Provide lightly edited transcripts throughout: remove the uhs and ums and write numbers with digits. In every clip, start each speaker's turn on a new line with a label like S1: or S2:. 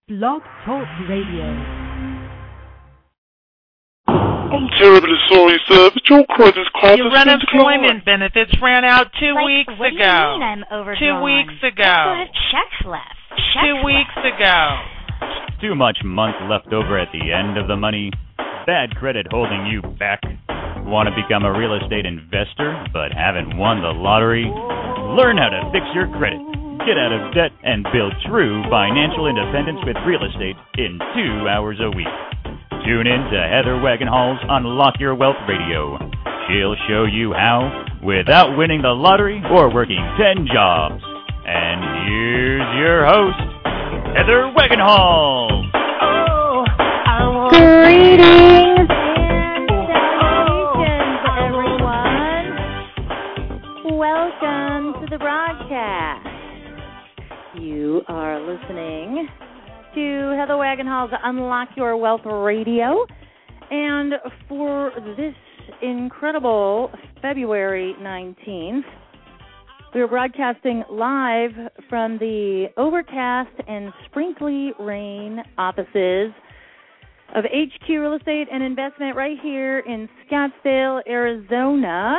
S1: Blog Talk Radio.
S2: I'm terribly sorry, sir, but your credit card
S3: Your
S2: has been
S3: unemployment benefits ran out 2 weeks
S4: what
S3: ago.
S4: Do you mean I'm overdrawn?
S3: 2 weeks ago.
S4: I still have checks left.
S3: 2 weeks ago.
S5: Too much month left over at the end of the money? Bad credit holding you back? Want to become a real estate investor but haven't won the lottery? Learn how to fix your credit, get out of debt, and build true financial independence with real estate in 2 hours a week. Tune in to Heather Wagenhall's Unlock Your Wealth Radio. She'll show you how without winning the lottery or working 10 jobs. And here's your host, Heather Wagenhall.
S4: Greetings and salutations, everyone. Welcome to the broadcast. You are listening to Heather Wagenhall's Unlock Your Wealth Radio. And for this incredible February 19th, we are broadcasting live from the overcast and sprinkly rain offices of HQ Real Estate and Investment right here in Scottsdale, Arizona.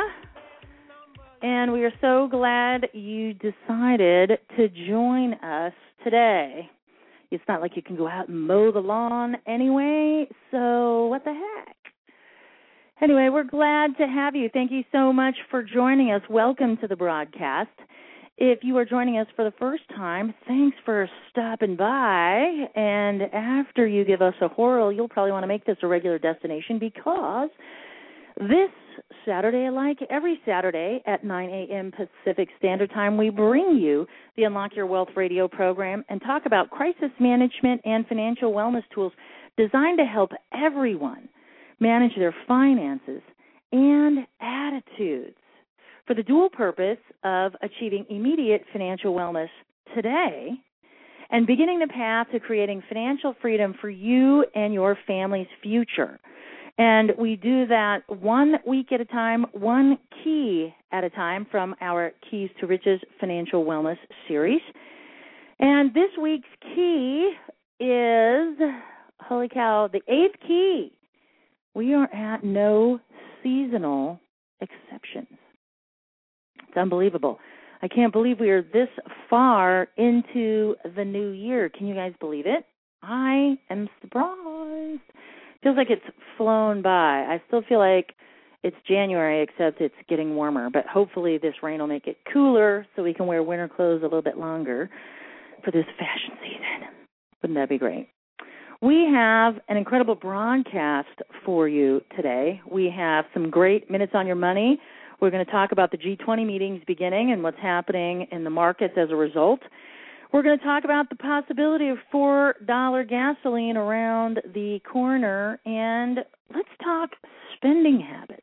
S4: And we are so glad you decided to join us today. It's not like you can go out and mow the lawn anyway, so what the heck? Anyway, we're glad to have you. Thank you so much for joining us. Welcome to the broadcast. If you are joining us for the first time, thanks for stopping by. And after you give us a whirl, you'll probably want to make this a regular destination because this Saturday, like every Saturday at 9 a.m. Pacific Standard Time, we bring you the Unlock Your Wealth Radio program and talk about crisis management and financial wellness tools designed to help everyone manage their finances and attitudes for the dual purpose of achieving immediate financial wellness today and beginning the path to creating financial freedom for you and your family's future. And we do that 1 week at a time, one key at a time from our Keys to Riches Financial Wellness series. And this week's key is, holy cow, the 8th key. We are at no seasonal exceptions. It's unbelievable. I can't believe we are this far into the new year. Can you guys believe it? I am surprised. Feels like it's flown by. I still feel like it's January, except it's getting warmer. But hopefully this rain will make it cooler so we can wear winter clothes a little bit longer for this fashion season. Wouldn't that be great? We have an incredible broadcast for you today. We have some great minutes on your money. We're going to talk about the G20 meetings beginning and what's happening in the markets as a result. We're going to talk about the possibility of $4 gasoline around the corner, and let's talk spending habits.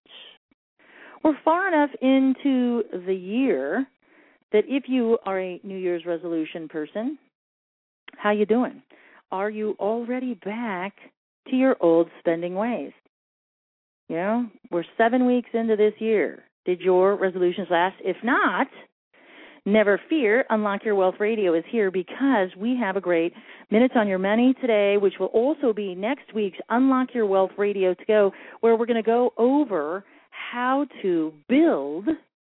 S4: We're far enough into the year that if you are a New Year's resolution person, how you doing? Are you already back to your old spending ways? You know, we're 7 weeks into this year. Did your resolutions last? If not, never fear. Unlock Your Wealth Radio is here because we have a great Minutes on Your Money today, which will also be next week's Unlock Your Wealth Radio to go, where we're going to go over how to build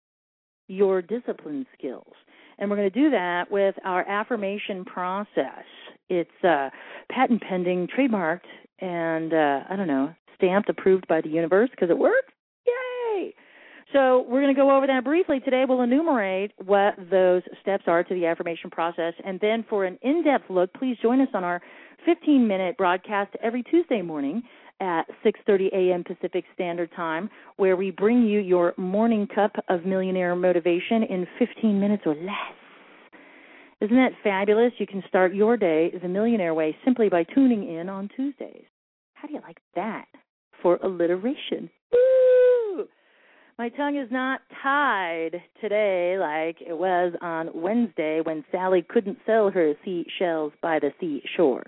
S4: your discipline skills. And we're going to do that with our affirmation process. It's patent pending, trademarked, and, stamped, approved by the universe because it works. Yay! So we're going to go over that briefly today. We'll enumerate what those steps are to the affirmation process. And then for an in-depth look, please join us on our 15-minute broadcast every Tuesday morning at 6:30 a.m. Pacific Standard Time, where we bring you your morning cup of millionaire motivation in 15 minutes or less. Isn't that fabulous? You can start your day the millionaire way simply by tuning in on Tuesdays. How do you like that for alliteration? Woo! My tongue is not tied today like it was on Wednesday when Sally couldn't sell her seashells by the seashore.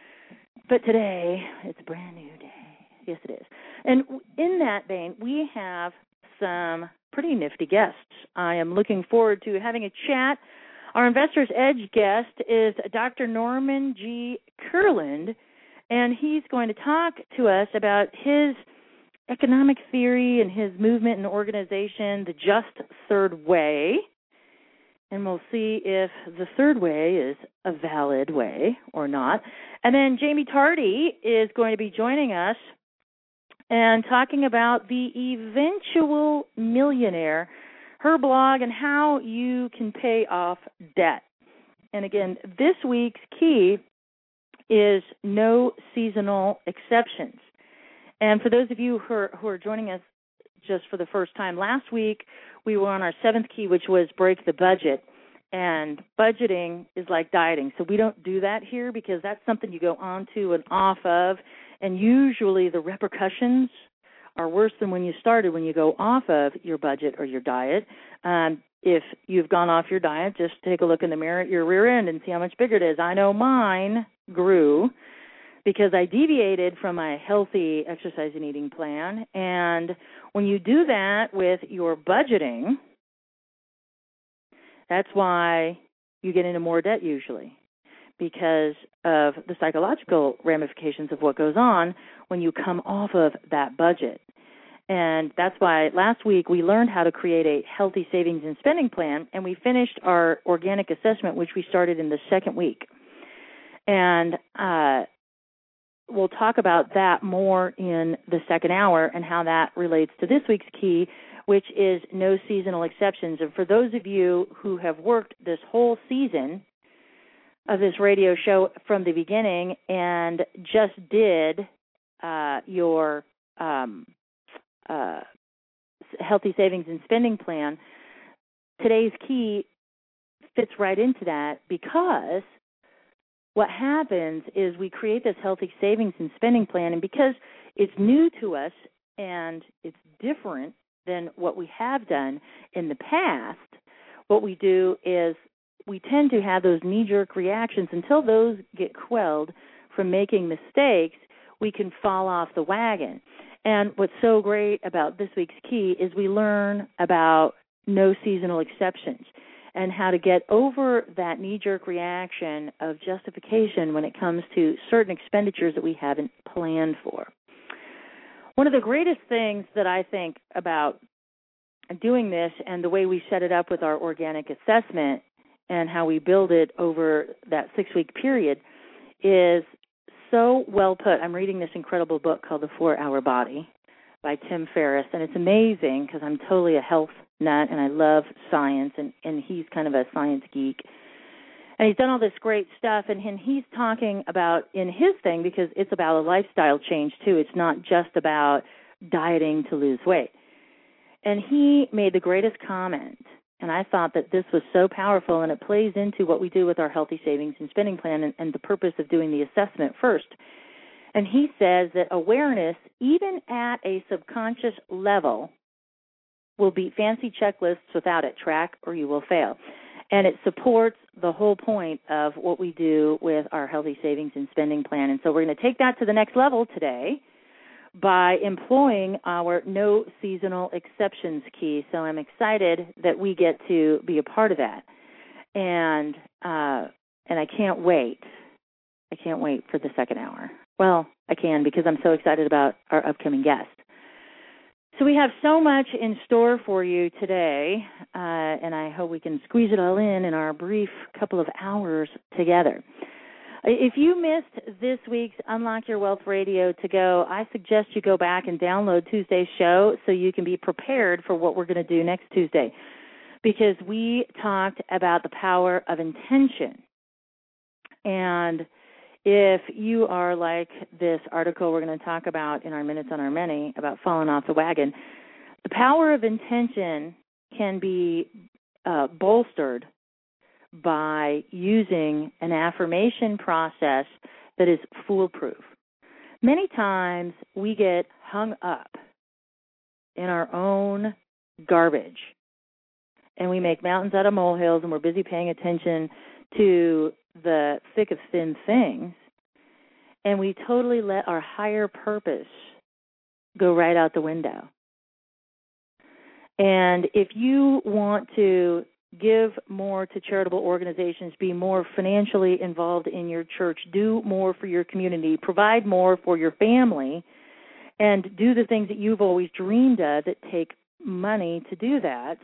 S4: But today, it's a brand new day. Yes, it is. And in that vein, we have some pretty nifty guests. I am looking forward to having a chat. Our Investor's Edge guest is Dr. Norman G. Kerr. Ireland, and he's going to talk to us about his economic theory and his movement and organization, the Just Third Way. And we'll see if the third way is a valid way or not. And then Jamie Tardy is going to be joining us and talking about The Eventual Millionaire, her blog, and how you can pay off debt. And again, this week's key is no seasonal exceptions. And for those of you who are joining us just for the first time, last week we were on our 7th key, which was break the budget. And budgeting is like dieting. So we don't do that here because that's something you go on to and off of. And usually the repercussions are worse than when you started, when you go off of your budget or your diet. If you've gone off your diet, just take a look in the mirror at your rear end and see how much bigger it is. I know mine grew because I deviated from my healthy exercise and eating plan. And when you do that with your budgeting, that's why you get into more debt usually, because of the psychological ramifications of what goes on when you come off of that budget. And that's why last week we learned how to create a healthy savings and spending plan, and we finished our organic assessment, which we started in the 2nd week. And we'll talk about that more in the 2nd hour and how that relates to this week's key, which is no seasonal exceptions. And for those of you who have worked this whole season of this radio show from the beginning and just did your healthy savings and spending plan, today's key fits right into that, because what happens is we create this healthy savings and spending plan, and because it's new to us and it's different than what we have done in the past, what we do is we tend to have those knee-jerk reactions. Until those get quelled from making mistakes, we can fall off the wagon. And what's so great about this week's key is we learn about no seasonal exceptions and how to get over that knee-jerk reaction of justification when it comes to certain expenditures that we haven't planned for. One of the greatest things that I think about doing this and the way we set it up with our organic assessment and how we build it over that 6-week period is so well put. I'm reading this incredible book called The 4-Hour Body by Tim Ferriss, and it's amazing because I'm totally a health nut and I love science, and he's kind of a science geek. And he's done all this great stuff, and he's talking about in his thing, because it's about a lifestyle change too. It's not just about dieting to lose weight. And he made the greatest comment, and I thought that this was so powerful, and it plays into what we do with our healthy savings and spending plan and the purpose of doing the assessment first. And he says that awareness, even at a subconscious level, will beat fancy checklists without it. Track or you will fail. And it supports the whole point of what we do with our healthy savings and spending plan. And so we're going to take that to the next level today by employing our no seasonal exceptions key. So I'm excited that we get to be a part of that. And I can't wait. I can't wait for the 2nd hour. Well, I can because I'm so excited about our upcoming guest. So we have so much in store for you today, and I hope we can squeeze it all in our brief couple of hours together. If you missed this week's Unlock Your Wealth Radio to go, I suggest you go back and download Tuesday's show so you can be prepared for what we're going to do next Tuesday, because we talked about the power of intention. And if you are like this article we're going to talk about in our Minutes on Our Many about falling off the wagon, the power of intention can be bolstered by using an affirmation process that is foolproof. Many times we get hung up in our own garbage, and we make mountains out of molehills, and we're busy paying attention to the thick of thin things, and we totally let our higher purpose go right out the window. And if you want to give more to charitable organizations, be more financially involved in your church, do more for your community, provide more for your family, and do the things that you've always dreamed of that take money to do that,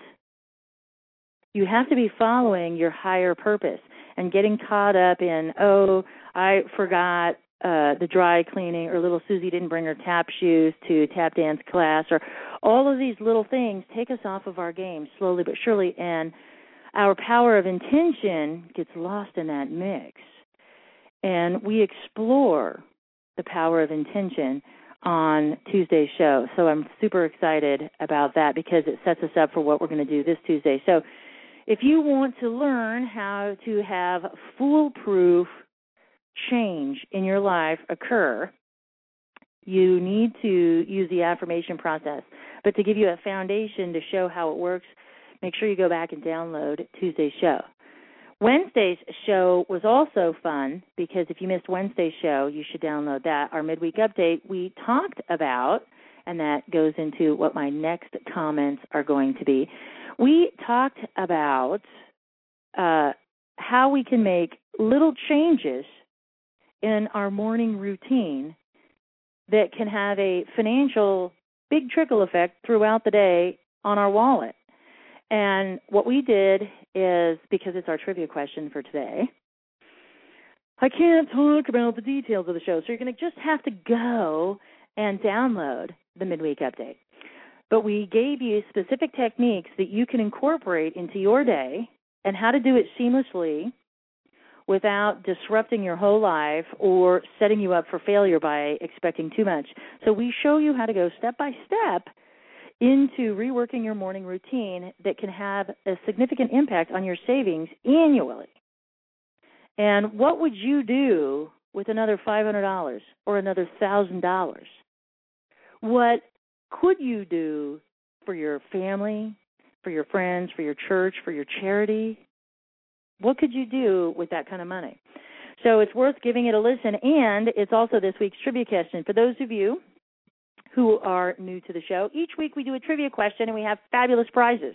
S4: you have to be following your higher purpose and getting caught up in, oh, I forgot the dry cleaning, or little Susie didn't bring her tap shoes to tap dance class, or all of these little things take us off of our game slowly but surely, and our power of intention gets lost in that mix. And we explore the power of intention on Tuesday's show. So I'm super excited about that because it sets us up for what we're going to do this Tuesday. So if you want to learn how to have foolproof change in your life occur, you need to use the affirmation process. But to give you a foundation to show how it works, make sure you go back and download Tuesday's show. Wednesday's show was also fun because if you missed Wednesday's show, you should download that. Our midweek update, we talked about, and that goes into what my next comments are going to be. We talked about how we can make little changes in our morning routine that can have a financial big trickle effect throughout the day on our wallet. And what we did is, because it's our trivia question for today, I can't talk about the details of the show, so you're going to just have to go and download the midweek update. But we gave you specific techniques that you can incorporate into your day and how to do it seamlessly without disrupting your whole life or setting you up for failure by expecting too much. So we show you how to go step by step into reworking your morning routine that can have a significant impact on your savings annually. And what would you do with another $500 or another $1,000? What could you do for your family, for your friends, for your church, for your charity? What could you do with that kind of money? So it's worth giving it a listen, and it's also this week's trivia question. For those of you who are new to the show, each week we do a trivia question, and we have fabulous prizes.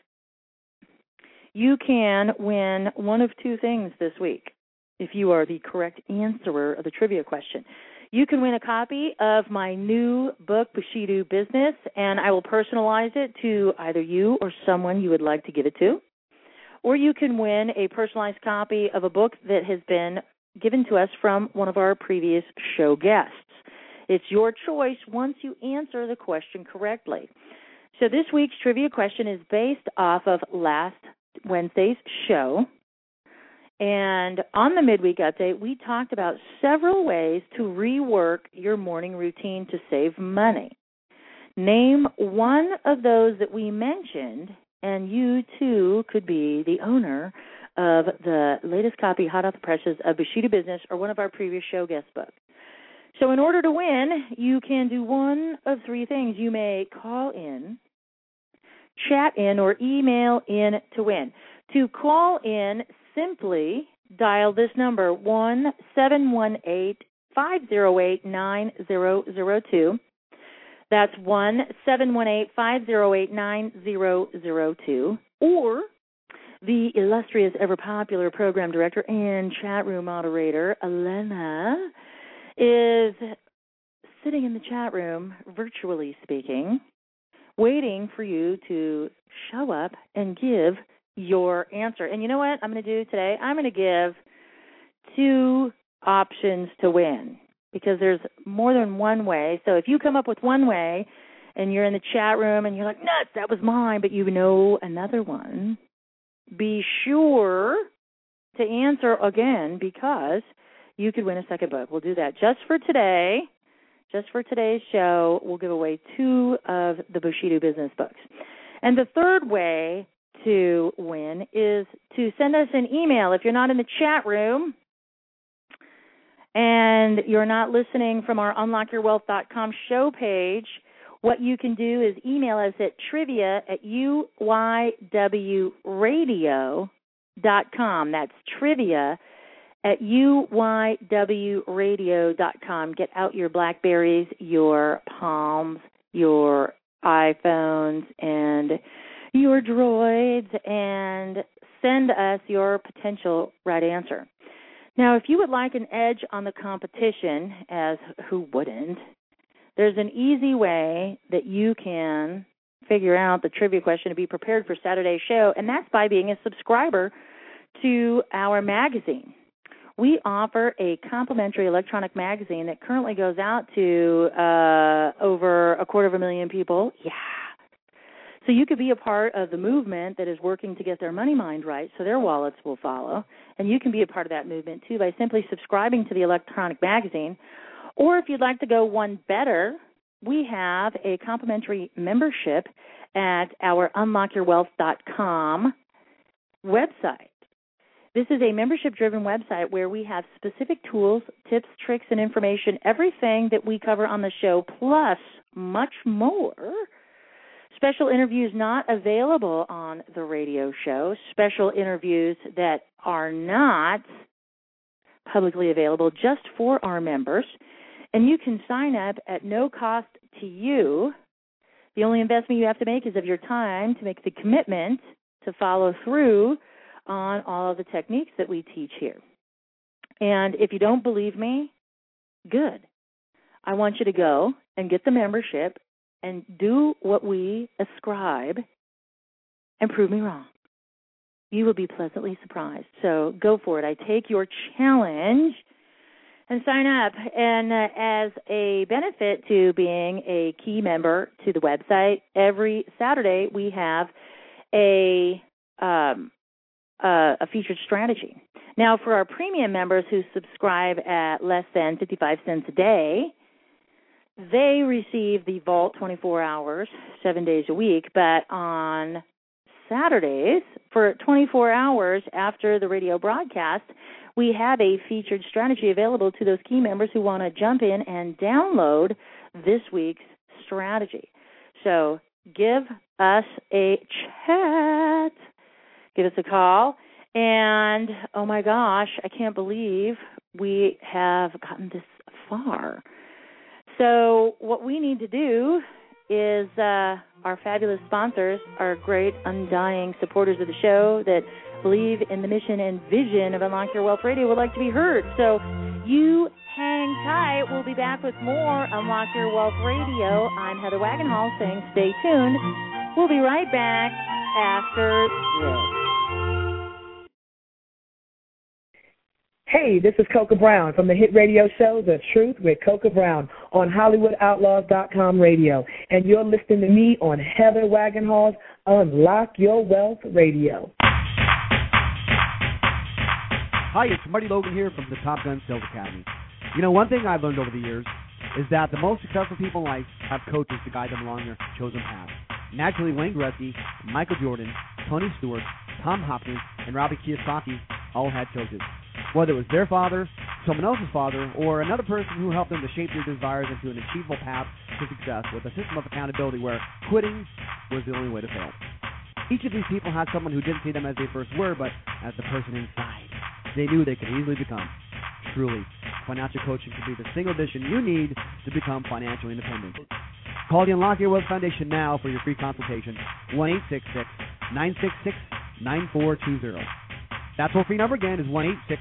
S4: You can win one of two things this week if you are the correct answerer of the trivia question. You can win a copy of my new book, Bushido Business, and I will personalize it to either you or someone you would like to give it to. Or you can win a personalized copy of a book that has been given to us from one of our previous show guests. It's your choice once you answer the question correctly. So this week's trivia question is based off of last Wednesday's show. And on the midweek update, we talked about several ways to rework your morning routine to save money. Name one of those that we mentioned, and you, too, could be the owner of the latest copy, hot off the presses, of Bushido Business or one of our previous show guest books. So in order to win, you can do one of three things. You may call in, chat in, or email in to win. To call in, simply dial this number, 1-718-508-9002. That's 1-718-508-9002. Or the illustrious, ever-popular program director and chat room moderator, Elena, is sitting in the chat room, virtually speaking, waiting for you to show up and give your answer. And you know what I'm going to do today? I'm going to give two options to win because there's more than one way. So if you come up with one way and you're in the chat room and you're like, nuts, that was mine, but you know another one, be sure to answer again because you could win a second book. We'll do that just for today. Just for today's show, we'll give away two of the Bushido Business books. And the third way to win is to send us an email. If you're not in the chat room and you're not listening from our unlockyourwealth.com show page, what you can do is email us at trivia@uywradio.com. That's trivia@uywradio.com. Get out your BlackBerries, your Palms, your iPhones, and your droids and send us your potential right answer. Now, if you would like an edge on the competition, as who wouldn't, there's an easy way that you can figure out the trivia question to be prepared for Saturday's show, and that's by being a subscriber to our magazine. We offer a complimentary electronic magazine that currently goes out to over 250,000 people. Yeah. So you could be a part of the movement that is working to get their money mind right so their wallets will follow. And you can be a part of that movement, too, by simply subscribing to the electronic magazine. Or if you'd like to go one better, we have a complimentary membership at our unlockyourwealth.com website. This is a membership-driven website where we have specific tools, tips, tricks, and information, everything that we cover on the show, plus much more. Special interviews not available on the radio show, special interviews that are not publicly available just for our members. And you can sign up at no cost to you. The only investment you have to make is of your time to make the commitment to follow through on all of the techniques that we teach here. And if you don't believe me, good. I want you to go and get the membership and do what we ascribe and prove me wrong. You will be pleasantly surprised. So go for it. I take your challenge and sign up. And as a benefit to being a key member to the website, every Saturday we have a featured strategy. Now, for our premium members who subscribe at less than 55 cents a day, they receive the Vault 24 hours, 7 days a week. But on Saturdays, for 24 hours after the radio broadcast, we have a featured strategy available to those key members who want to jump in and download this week's strategy. So give us a chat. Give us a call. And, oh, my gosh, I can't believe we have gotten this far. So what we need to do is our fabulous sponsors, our great undying supporters of the show that believe in the mission and vision of Unlock Your Wealth Radio would like to be heard. So you hang tight. We'll be back with more Unlock Your Wealth Radio. I'm Heather Wagenhall saying stay tuned. We'll be right back after this.
S6: Hey, this is Coca Brown from the hit radio show The Truth with Coca Brown on HollywoodOutlaws.com radio. And you're listening to me on Heather Wagenhall's Unlock Your Wealth Radio.
S7: Hi, it's Marty Logan here from the Top Gun Sales Academy. You know, one thing I've learned over the years is that the most successful people in life have coaches to guide them along their chosen path. Naturally, Wayne Gretzky, Michael Jordan, Tony Stewart, Tom Hopkins, and Robbie Kiyosaki all had coaches. Whether it was their father, someone else's father, or another person who helped them to shape their desires into an achievable path to success with a system of accountability where quitting was the only way to fail. Each of these people had someone who didn't see them as they first were, but as the person inside they knew they could easily become. Truly, financial coaching can be the single addition you need to become financially independent. Call the Unlock Your Wealth Foundation now for your free consultation, 1-866-966-9420. That toll-free number again is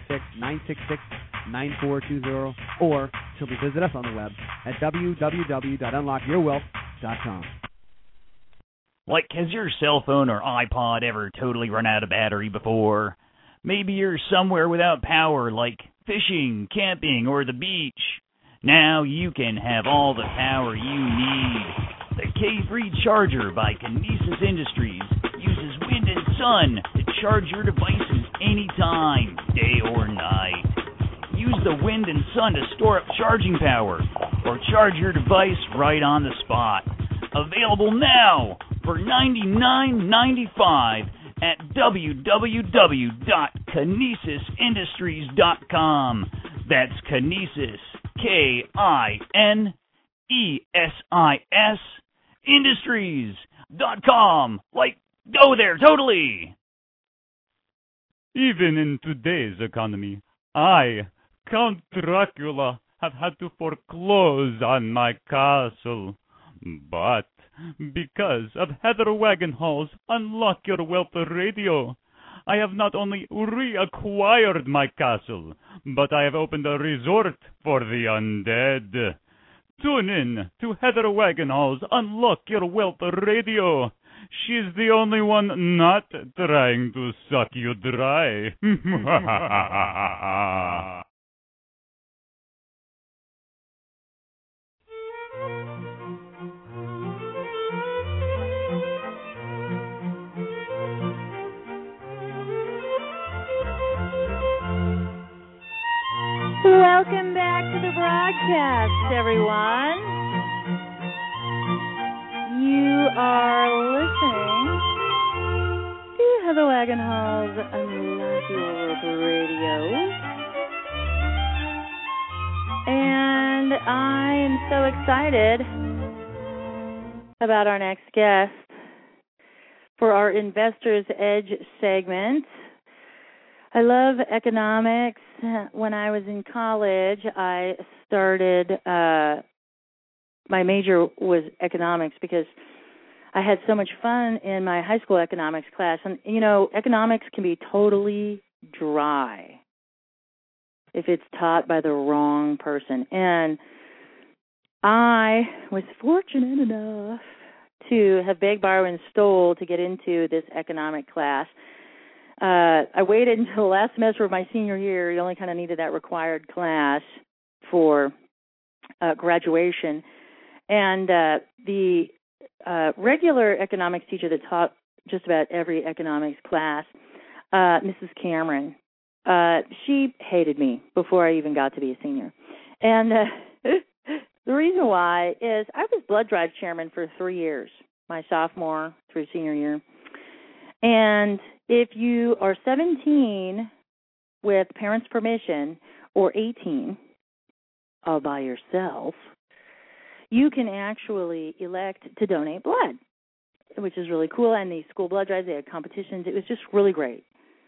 S7: 1-866-966-9420, or simply visit us on the web at www.unlockyourwealth.com.
S5: Like, has your cell phone or iPod ever totally run out of battery before? Maybe you're somewhere without power, like fishing, camping, or the beach. Now you can have all the power you need. The K3 Charger by Kinesis Industries uses wind and sun to charge your devices anytime, day or night. Use the wind and sun to store up charging power or charge your device right on the spot. Available now for $99.95 at www.kinesisindustries.com. That's Kinesis, K-I-N-E-S-I-S, Industries.com. Like, go there, totally.
S8: Even in today's economy, I, Count Dracula, have had to foreclose on my castle. But because of Heather Wagenhall's Unlock Your Wealth Radio. I have not only reacquired my castle, but I have opened a resort for the undead. Tune in to Heather Wagenhall's Unlock Your Wealth Radio. She's the only one not trying to suck you dry.
S4: Welcome back to the broadcast, everyone. You are listening to Heather Wagenhall's Unlock Your Wealth Radio. And I am so excited about our next guest for our Investor's Edge segment. I love economics. When I was in college, I started, my major was economics because I had so much fun in my high school economics class. And, you know, economics can be totally dry if it's taught by the wrong person. And I was fortunate enough to have begged, borrowed, and stole to get into this economic class. I waited until the last semester of my senior year. You only kind of needed that required class for graduation. And the regular economics teacher that taught just about every economics class, Mrs. Cameron, she hated me before I even got to be a senior. And the reason why is I was blood drive chairman for 3 years, my sophomore through senior year. And if you are 17 with parents' permission or 18 all by yourself, you can actually elect to donate blood, which is really cool. And these school blood drives, they had competitions. It was just really great.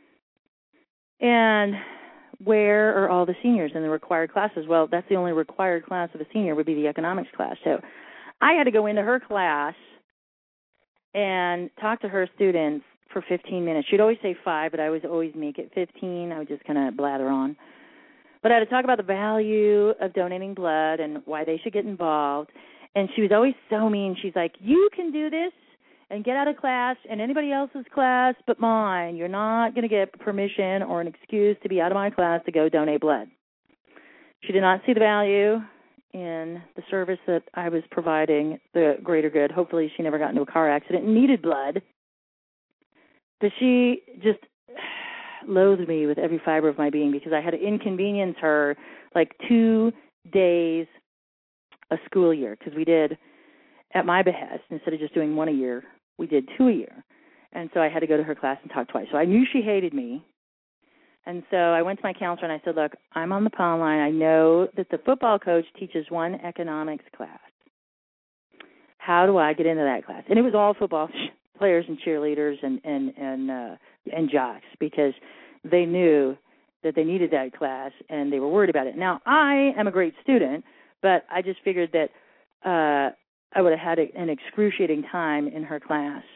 S4: And where are all the seniors in the required classes? Well, that's the only required class of a senior would be the economics class. So I had to go into her class and talk to her students for 15 minutes. She'd always say 5, but I would always make it 15. I would just kind of blather on. But I had to talk about the value of donating blood and why they should get involved. And she was always so mean. She's like, you can do this and get out of class and anybody else's class but mine. You're not going to get permission or an excuse to be out of my class to go donate blood. She did not see the value in the service that I was providing, the greater good. Hopefully she never got into a car accident and needed blood. But she just loathed me with every fiber of my being because I had to inconvenience her like 2 days a school year because we did, at my behest, instead of just doing 1 a year, we did 2 a year. And so I had to go to her class and talk twice. So I knew she hated me. And so I went to my counselor and I said, look, I'm on the pound line. I know that the football coach teaches one economics class. How do I get into that class? And it was all football players and cheerleaders and jocks because they knew that they needed that class and they were worried about it. Now, I am a great student, but I just figured that I would have had an excruciating time in her class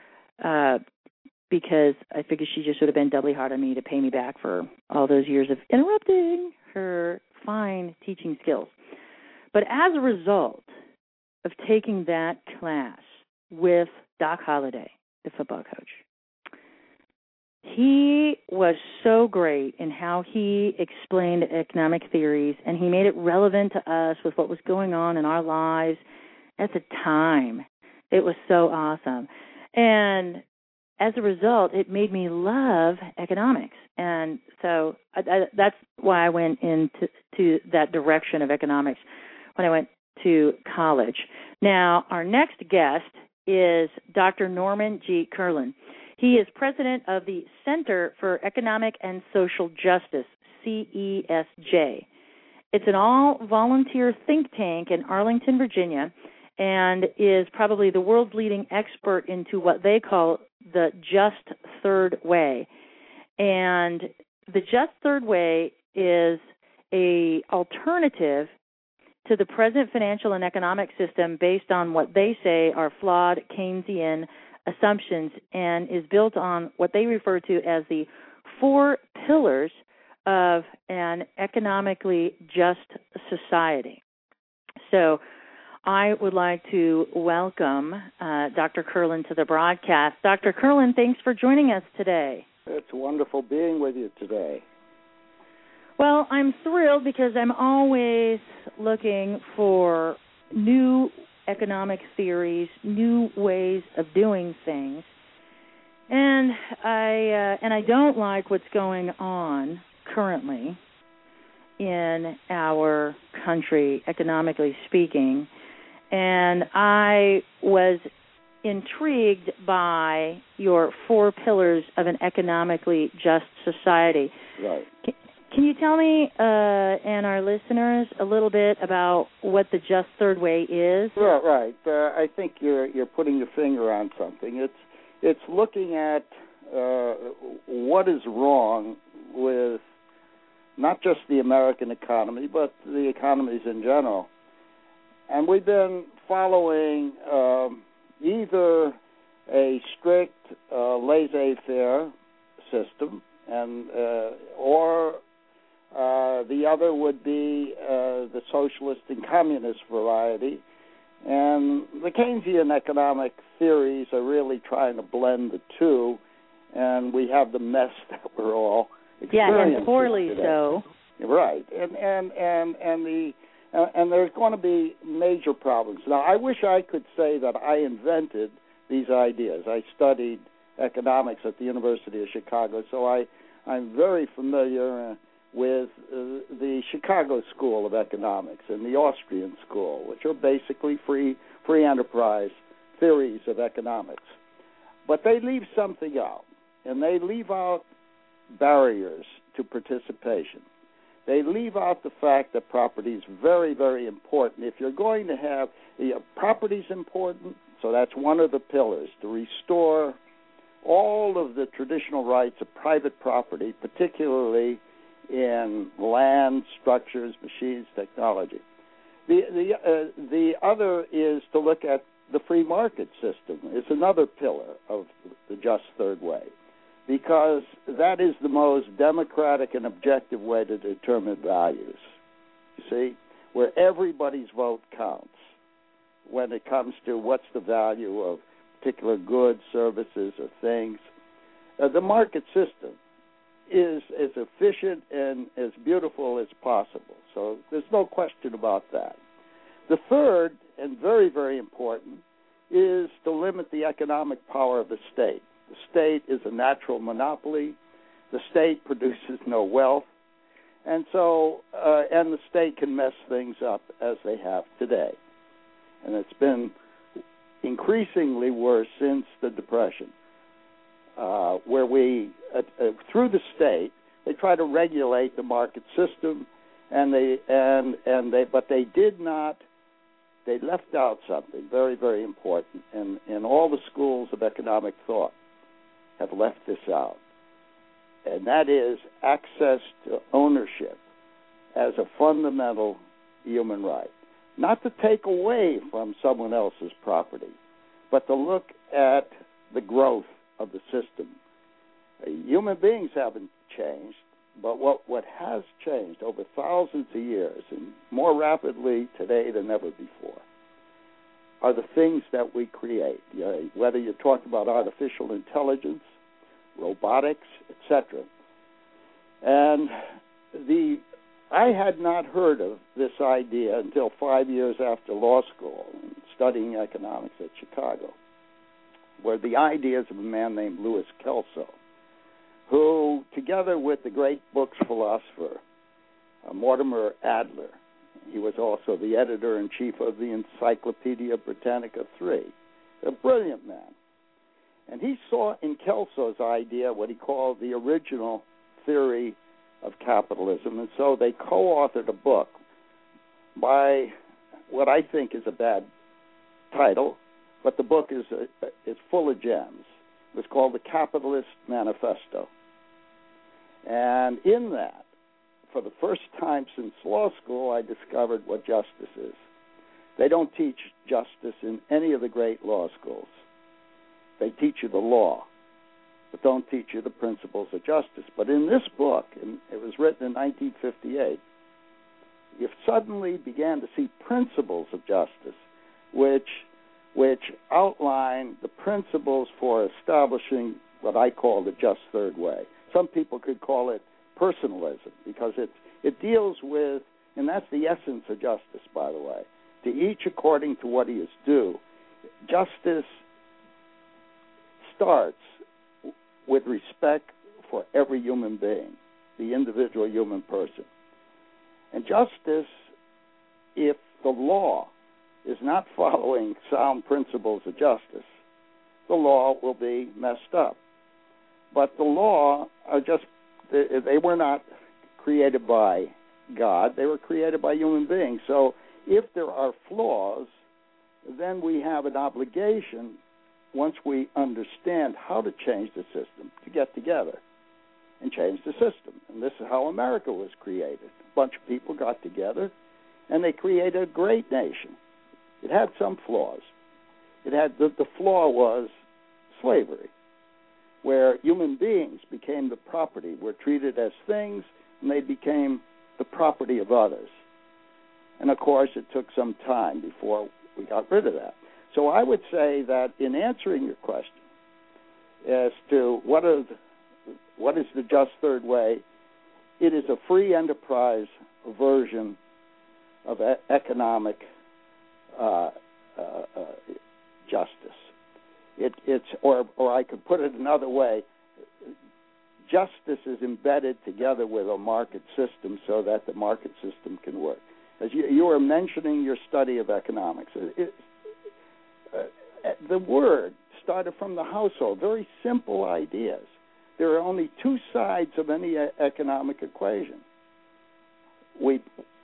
S4: because I figured she just would have been doubly hard on me to pay me back for all those years of interrupting her fine teaching skills. But as a result of taking that class with Doc Holliday, the football coach, he was so great in how he explained economic theories, and he made it relevant to us with what was going on in our lives at the time. It was so awesome. And as a result, it made me love economics. And so that's why I went into that direction of economics when I went to college. Now, our next guest is Dr. Norman G. Kerlin. He is president of the Center for Economic and Social Justice, CESJ. It's an all-volunteer think tank in Arlington, Virginia, and is probably the world's leading expert into what they call the Just Third Way. And the Just Third Way is an alternative to the present financial and economic system based on what they say are flawed Keynesian assumptions and is built on what they refer to as the 4 pillars of an economically just society. So I would like to welcome Dr. Kurland to the broadcast. Dr. Kurland, thanks for joining us today.
S9: It's wonderful being with you today.
S4: Well, I'm thrilled because I'm always looking for new economic theories, new ways of doing things. And I don't like what's going on currently in our country, economically speaking. And I was intrigued by your 4 pillars of an economically just society.
S9: Right.
S4: Can you tell me and our listeners a little bit about what the Just Third Way is?
S9: Right. I think you're putting your finger on something. It's looking at what is wrong with not just the American economy, but the economies in general. And we've been following either a strict laissez-faire system, and or the other would be the socialist and communist variety. And the Keynesian economic theories are really trying to blend the two, and we have the mess that we're all experiencing.
S4: Yeah, and poorly
S9: today.
S4: so.
S9: Right, and there's going to be major problems. Now, I wish I could say that I invented these ideas. I studied economics at the University of Chicago, so I'm very familiar with the Chicago School of Economics and the Austrian School, which are basically free enterprise theories of economics. But they leave something out, and they leave out barriers to participation. They leave out the fact that property is very, very important. If you're going to have property is important, so that's one of the pillars, to restore all of the traditional rights of private property, particularly in land, structures, machines, technology. The other is to look at the free market system. It's another pillar of the Just Third Way, because that is the most democratic and objective way to determine values. You see, where everybody's vote counts when it comes to what's the value of particular goods, services, or things. The market system is as efficient and as beautiful as possible. So there's no question about that. The third, and very, very important, is to limit the economic power of the state. The state is a natural monopoly. The state produces no wealth. And so, and the state can mess things up as they have today. And it's been increasingly worse since the Depression, where we, through the state, they try to regulate the market system, but they did not. They left out something very, very important, and all the schools of economic thought have left this out, and that is access to ownership as a fundamental human right. Not to take away from someone else's property, but to look at the growth of the system. Human beings haven't changed, but what has changed over thousands of years, and more rapidly today than ever before, are the things that we create. Whether you're talking about artificial intelligence, robotics, etc. And I had not heard of this idea until 5 years after law school, studying economics at Chicago, were the ideas of a man named Louis Kelso, who, together with the great books philosopher Mortimer Adler, he was also the editor-in-chief of the Encyclopedia Britannica III, a brilliant man. And he saw in Kelso's idea what he called the original theory of capitalism, and so they co-authored a book by what I think is a bad title, but the book is full of gems. It was called The Capitalist Manifesto. And in that, for the first time since law school, I discovered what justice is. They don't teach justice in any of the great law schools. They teach you the law, but don't teach you the principles of justice. But in this book, and it was written in 1958, you suddenly began to see principles of justice, which outline the principles for establishing what I call the just third way. Some people could call it personalism, because it deals with, and that's the essence of justice, by the way, to each according to what he is due. Justice starts with respect for every human being, the individual human person. And justice, if the law is not following sound principles of justice, the law will be messed up. But the law are just, they were not created by God, they were created by human beings. So if there are flaws, then we have an obligation, once we understand how to change the system, to get together and change the system. And this is how America was created. A bunch of people got together, and they created a great nation. It had some flaws. It had the flaw was slavery, where human beings became the property, were treated as things, and they became the property of others. And, of course, it took some time before we got rid of that. So I would say that in answering your question as to what is the just third way, it is a free enterprise version of economic justice. It's or I could put it another way, justice is embedded together with a market system so that the market system can work. As you were mentioning your study of economics, the word started from the household, very simple ideas. There are only two sides of any economic equation. We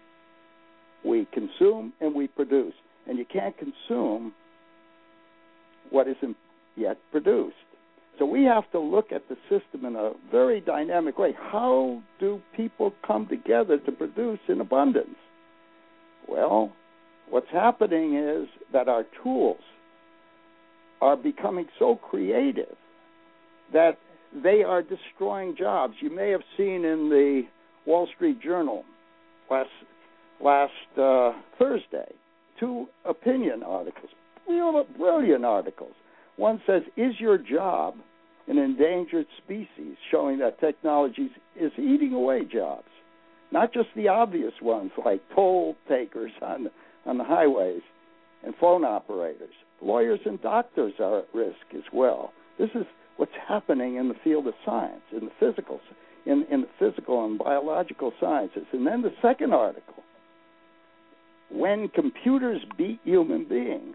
S9: consume and we produce. And you can't consume what isn't yet produced. So we have to look at the system in a very dynamic way. How do people come together to produce in abundance? Well, what's happening is that our tools are becoming so creative that they are destroying jobs. You may have seen in the Wall Street Journal last Thursday 2 opinion articles, brilliant articles. One says, is your job an endangered species, showing that technology is eating away jobs, not just the obvious ones like toll takers on the highways and phone operators. Lawyers and doctors are at risk as well. This is what's happening in the field of science, in the physical and biological sciences. And then the second article, when computers beat human beings,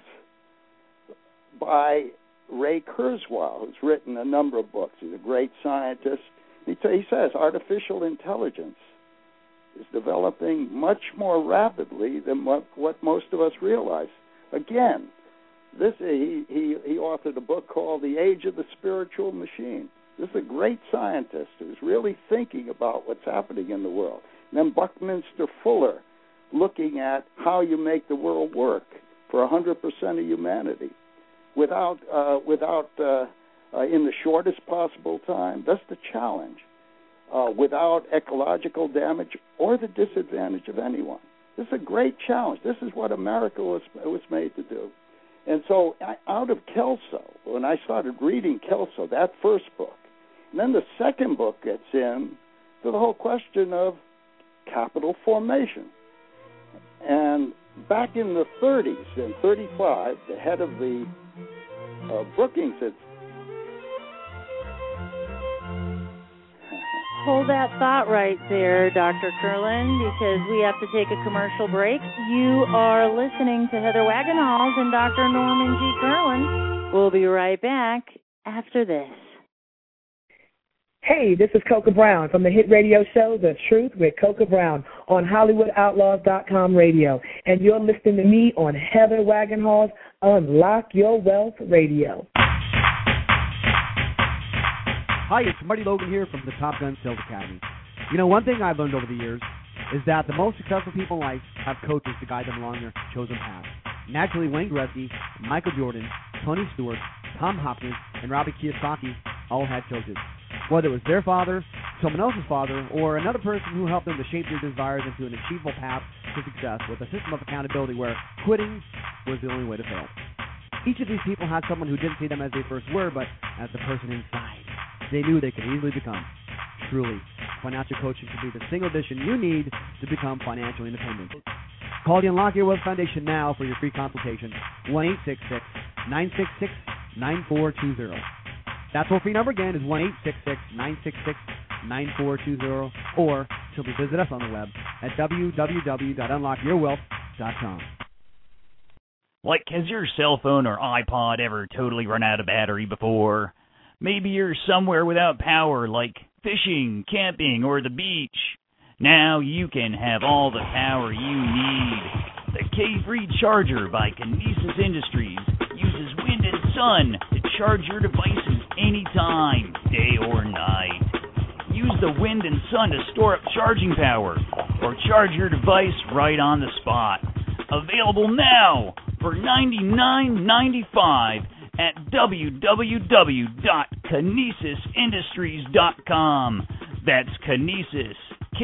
S9: by Ray Kurzweil, who's written a number of books. He's a great scientist. He says artificial intelligence is developing much more rapidly than what most of us realize. Again, he authored a book called The Age of the Spiritual Machine. This is a great scientist who's really thinking about what's happening in the world. And then Buckminster Fuller, looking at how you make the world work for 100% of humanity without in the shortest possible time. That's the challenge. Without ecological damage or the disadvantage of anyone. This is a great challenge. This is what America was made to do. And so out of Kelso, when I started reading Kelso, that first book, and then the second book gets in to the whole question of capital formation. And back in the 30s, in 35, the head of the Brookings had...
S4: Hold that thought right there, Dr. Kurland, because we have to take a commercial break. You are listening to Heather Wagenhals and Dr. Norman G. Kurland. We'll be right back after this.
S6: Hey, this is Coca Brown from the hit radio show The Truth with Coca Brown on HollywoodOutlaws.com radio. And you're listening to me on Heather Wagenhals Unlock Your Wealth Radio.
S7: Hi, it's Marty Logan here from the Top Gun Sales Academy. You know, one thing I've learned over the years is that the most successful people in life have coaches to guide them along their chosen path. Naturally, Wayne Gretzky, Michael Jordan, Tony Stewart, Tom Hopkins, and Robbie Kiyosaki all had coaches. Whether it was their father, someone else's father, or another person who helped them to shape their desires into an achievable path to success with a system of accountability where quitting was the only way to fail. Each of these people had someone who didn't see them as they first were, but as the person inside they knew they could easily become. Truly, financial coaching can be the single addition you need to become financially independent. Call the Unlock Your Wealth Foundation now for your free consultation, 1-866-966-9420. That toll-free number again is 1-866-966-9420, or simply visit us on the web at www.unlockyourwealth.com.
S5: Like, has your cell phone or iPod ever totally run out of battery before? Maybe you're somewhere without power, like fishing, camping, or the beach. Now you can have all the power you need. The K-Free Charger by Kinesis Industries uses wind and sun to charge your devices anytime, day or night. Use the wind and sun to store up charging power or charge your device right on the spot. Available now for $99.95 at www.kinesisindustries.com. That's Kinesis,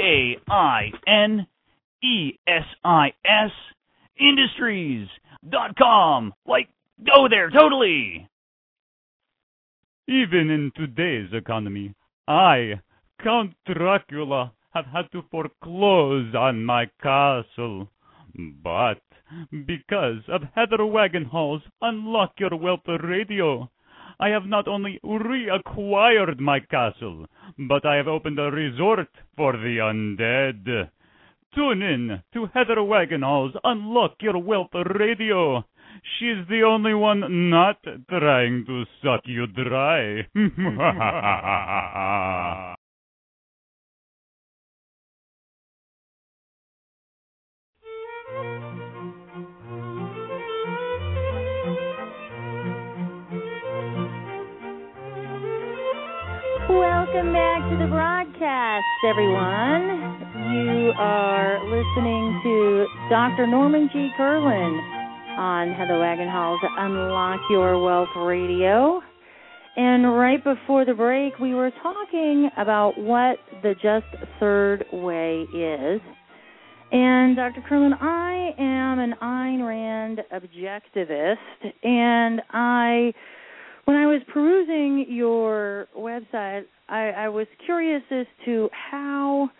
S5: K-I-N-E-S-I-S, Industries.com. Like, go there, totally!
S8: Even in today's economy, I, Count Dracula, have had to foreclose on my castle. But because of Heather Wagenhall's Unlock Your Wealth Radio, I have not only reacquired my castle, but I have opened a resort for the undead. Tune in to Heather Wagenhall's Unlock Your Wealth Radio. She's the only one not trying to suck you dry.
S4: Welcome back to the broadcast, everyone. You are listening to Dr. Norman G. Kerwin on Heather Wagenhall's Unlock Your Wealth Radio. And right before the break, we were talking about what the Just Third Way is. And Dr. Kerwin, I am an Ayn Rand objectivist, and when I was perusing your website, I was curious as to how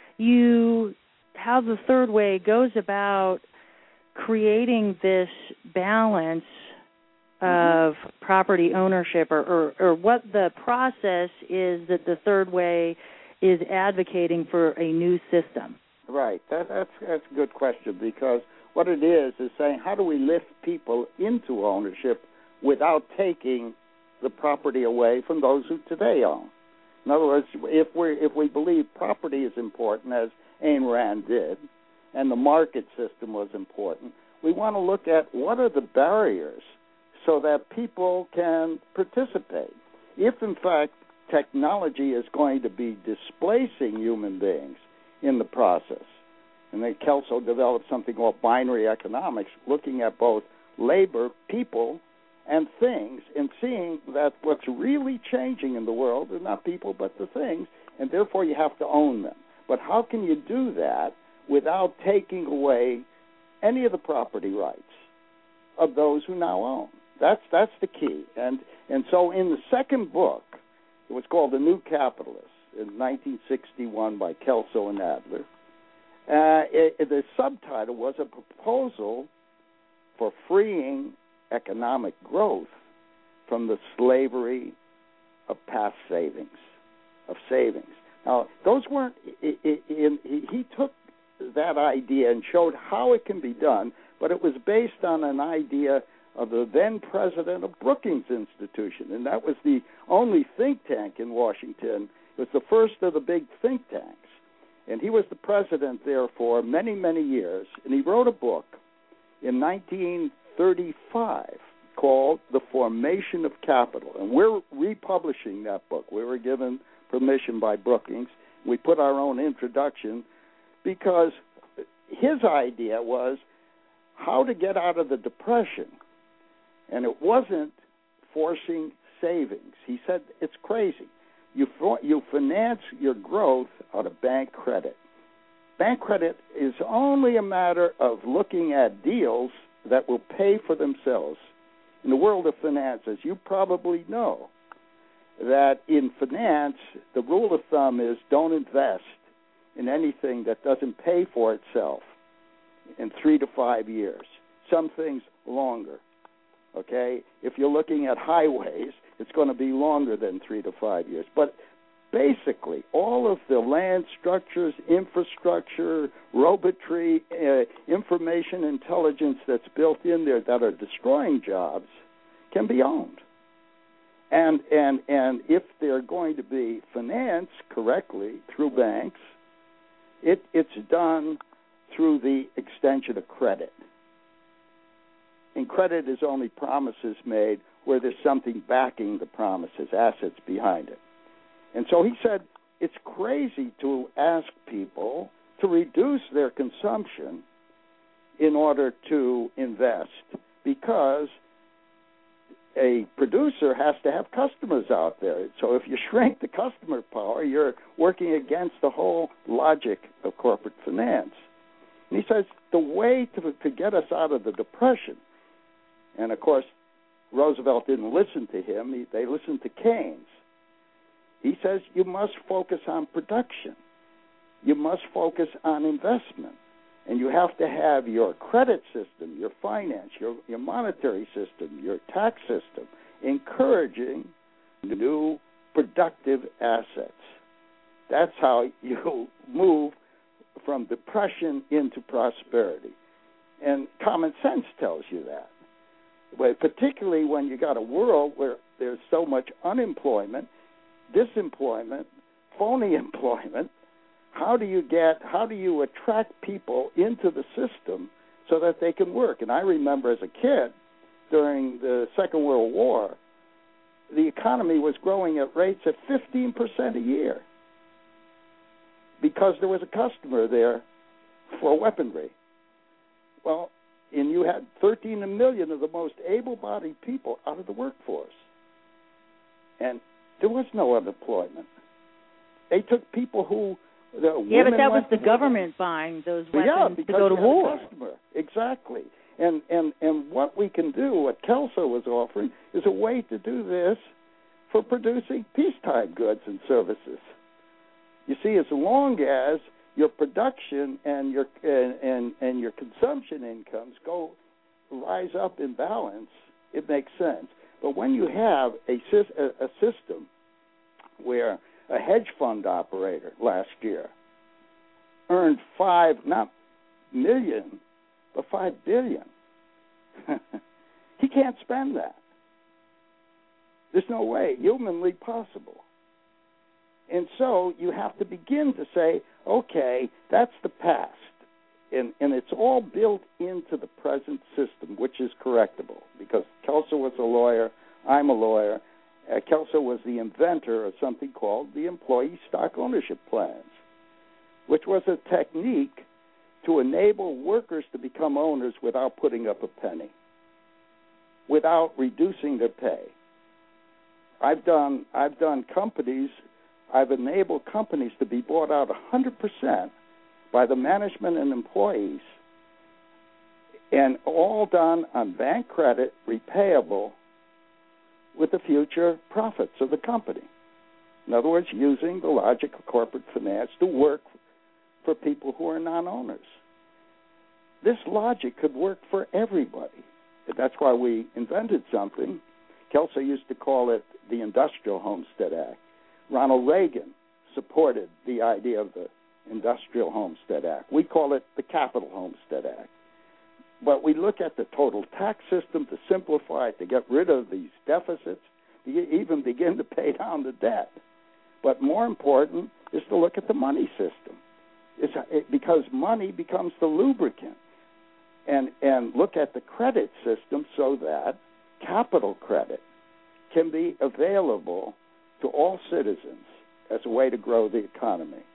S4: the third way goes about creating this balance of property ownership, or what the process is that the third way is advocating for a new system.
S9: Right. That's a good question, because what it is saying, how do we lift people into ownership without taking the property away from those who today own? In other words, if we believe property is important, as Ayn Rand did, and the market system was important, we want to look at what are the barriers so that people can participate. If, in fact, technology is going to be displacing human beings in the process, and then Kelso developed something called binary economics, looking at both labor, people, and things, and seeing that what's really changing in the world are not people but the things, and therefore you have to own them. But how can you do that without taking away any of the property rights of those who now own? That's the key. And so in the second book, it was called The New Capitalist in 1961 by Kelso and Adler. The subtitle was a proposal for freeing economic growth from the slavery of past savings. Now, those weren't. He took that idea and showed how it can be done, but it was based on an idea of the then president of Brookings Institution, and that was the only think tank in Washington. It was the first of the big think tanks, and he was the president there for many, many years, and he wrote a book in 1935 called The Formation of Capital, and we're republishing that book. We were given permission by Brookings, We put our own introduction because his idea was how to get out of the Depression. And it wasn't forcing savings. He said it's crazy. You finance your growth out of bank credit. Bank credit is only a matter of looking at deals that will pay for themselves. In the world of finance, as you probably know, that in finance, the rule of thumb is don't invest in anything that doesn't pay for itself in 3 to 5 years. Some things longer. Okay? If you're looking at highways, it's going to be longer than 3 to 5 years. But basically, all of the land structures, infrastructure, robotry, information intelligence that's built in there that are destroying jobs can be owned. And if they're going to be financed correctly through banks, it's done through the extension of credit. And credit is only promises made where there's something backing the promises, assets behind it. And so he said it's crazy to ask people to reduce their consumption in order to invest, because a producer has to have customers out there. So if you shrink the customer power, you're working against the whole logic of corporate finance. And he says the way to get us out of the Depression, and of course Roosevelt didn't listen to him, they listened to Keynes. He says you must focus on production. You must focus on investment. And you have to have your credit system, your finance, your monetary system, your tax system, encouraging new productive assets. That's how you move from depression into prosperity. And common sense tells you that. But particularly when you got a world where there's so much unemployment, disemployment, phony employment, how do you attract people into the system so that they can work? And I remember as a kid during the Second World War, the economy was growing at rates at 15% a year because there was a customer there for weaponry. Well, and you had 13 million of the most able-bodied people out of the workforce. And there was no unemployment. They took people who...
S4: but that was the government buying those weapons to go to war.
S9: Exactly. And what we can do, what Kelso was offering, is a way to do this for producing peacetime goods and services. You see, as long as your production and your consumption incomes rise up in balance, it makes sense. But when you have a system where a hedge fund operator last year earned not million, but $5 billion, he can't spend that. There's no way humanly possible. And so you have to begin to say, okay, that's the past. And it's all built into the present system, which is correctable, because Kelso was a lawyer, I'm a lawyer. Kelso was the inventor of something called the employee stock ownership plans, which was a technique to enable workers to become owners without putting up a penny, without reducing their pay. I've done companies, I've enabled companies to be bought out 100% by the management and employees, and all done on bank credit, repayable, with the future profits of the company. In other words, using the logic of corporate finance to work for people who are non-owners. This logic could work for everybody. That's why we invented something. Kelso used to call it the Industrial Homestead Act. Ronald Reagan supported the idea of the Industrial Homestead Act. We call it the Capital Homestead Act. But we look at the total tax system to simplify it, to get rid of these deficits, to even begin to pay down the debt. But more important is to look at the money system, because money becomes the lubricant, and look at the credit system so that capital credit can be available to all citizens as a way to grow the economy.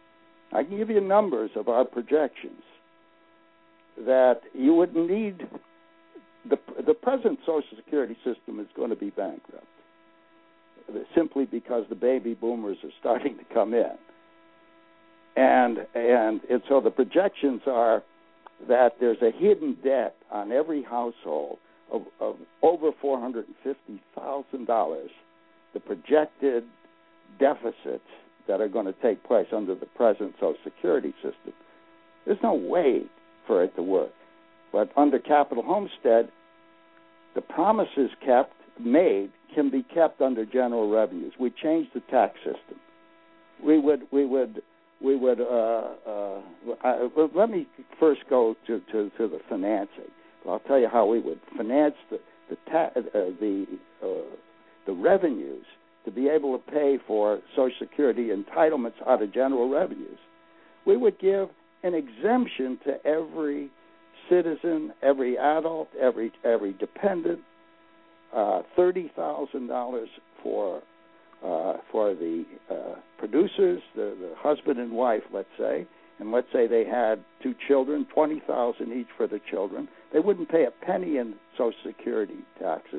S9: I can give you numbers of our projections that you would need. The present Social Security system is going to be bankrupt simply because the baby boomers are starting to come in. And so the projections are that there's a hidden debt on every household of over $450,000, the projected deficits that are going to take place under the present Social Security system. There's no way for it to work. But under Capital Homestead, the promises made can be kept under general revenues. We changed the tax system. Let me first go to the financing. I'll tell you how we would finance the revenues to be able to pay for Social Security entitlements out of general revenues. We would give an exemption to every citizen, every adult, every dependent, $30,000 for the producers, the husband and wife, let's say, and let's say they had 2 children, $20,000 each for the children. They wouldn't pay a penny in Social Security taxes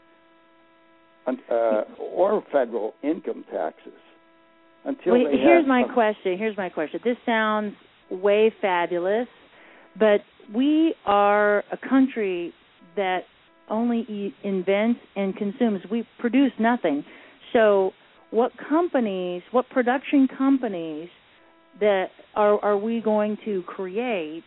S9: or federal income taxes until they
S4: Here's my question. This sounds way fabulous, but we are a country that only invents and consumes. We produce nothing. So what production companies that are we going to create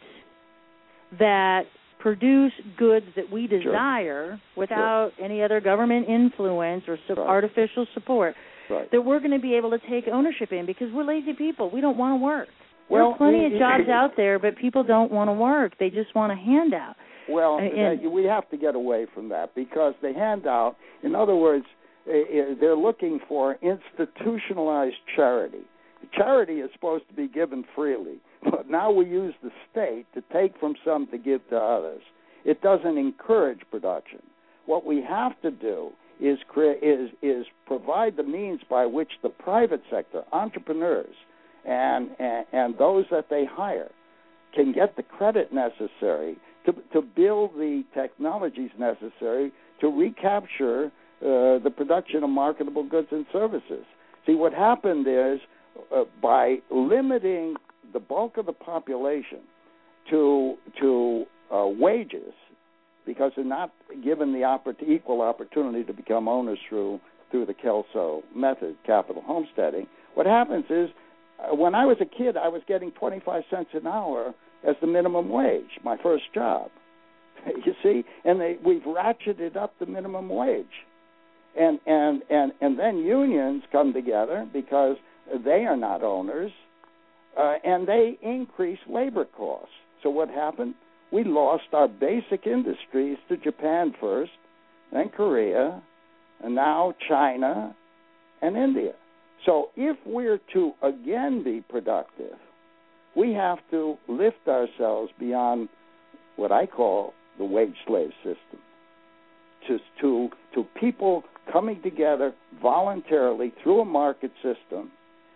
S4: that produce goods that we desire without any other government influence or artificial support that we're going to be able to take ownership in? Because we're lazy people. We don't want to work. There are plenty of jobs out there, but people don't want to work. They just want a handout.
S9: Well, we have to get away from that because the handout, in other words, they're looking for institutionalized charity. Charity is supposed to be given freely, but now we use the state to take from some to give to others. It doesn't encourage production. What we have to do is provide the means by which the private sector, entrepreneurs, and those that they hire can get the credit necessary to build the technologies necessary to recapture the production of marketable goods and services. See, what happened is by limiting the bulk of the population to wages, because they're not given the equal opportunity to become owners through the Kelso method, capital homesteading, what happens is when I was a kid, I was getting 25 cents an hour as the minimum wage, my first job. You see, and we've ratcheted up the minimum wage. And then unions come together because they are not owners, and they increase labor costs. So what happened? We lost our basic industries to Japan first, then Korea, and now China and India. So if we're to again be productive, we have to lift ourselves beyond what I call the wage slave system, to people coming together voluntarily through a market system,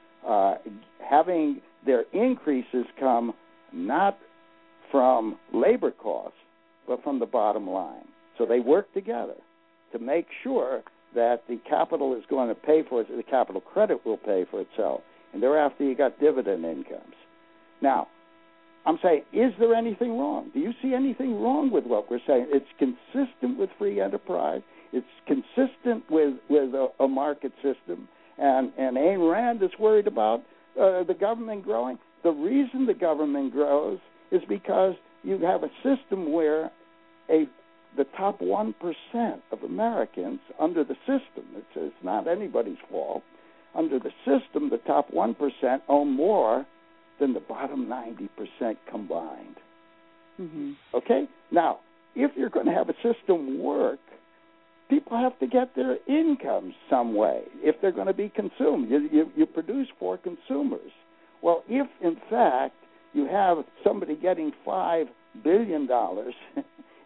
S9: having their increases come not from labor costs, but from the bottom line. So they work together to make sure that the capital is going to pay for it, the capital credit will pay for itself, and thereafter you got dividend incomes. Now, I'm saying, is there anything wrong? Do you see anything wrong with what we're saying? It's consistent with free enterprise. It's consistent with a market system. And Ayn Rand is worried about the government growing. The reason the government grows is because you have a system where the top 1% of Americans under the system, it's not anybody's fault, under the system, the top 1% own more than the bottom 90% combined.
S4: Mm-hmm.
S9: Okay? Now, if you're going to have a system work, people have to get their incomes some way if they're going to be consumed. You produce for consumers. Well, if, in fact, you have somebody getting $5 billion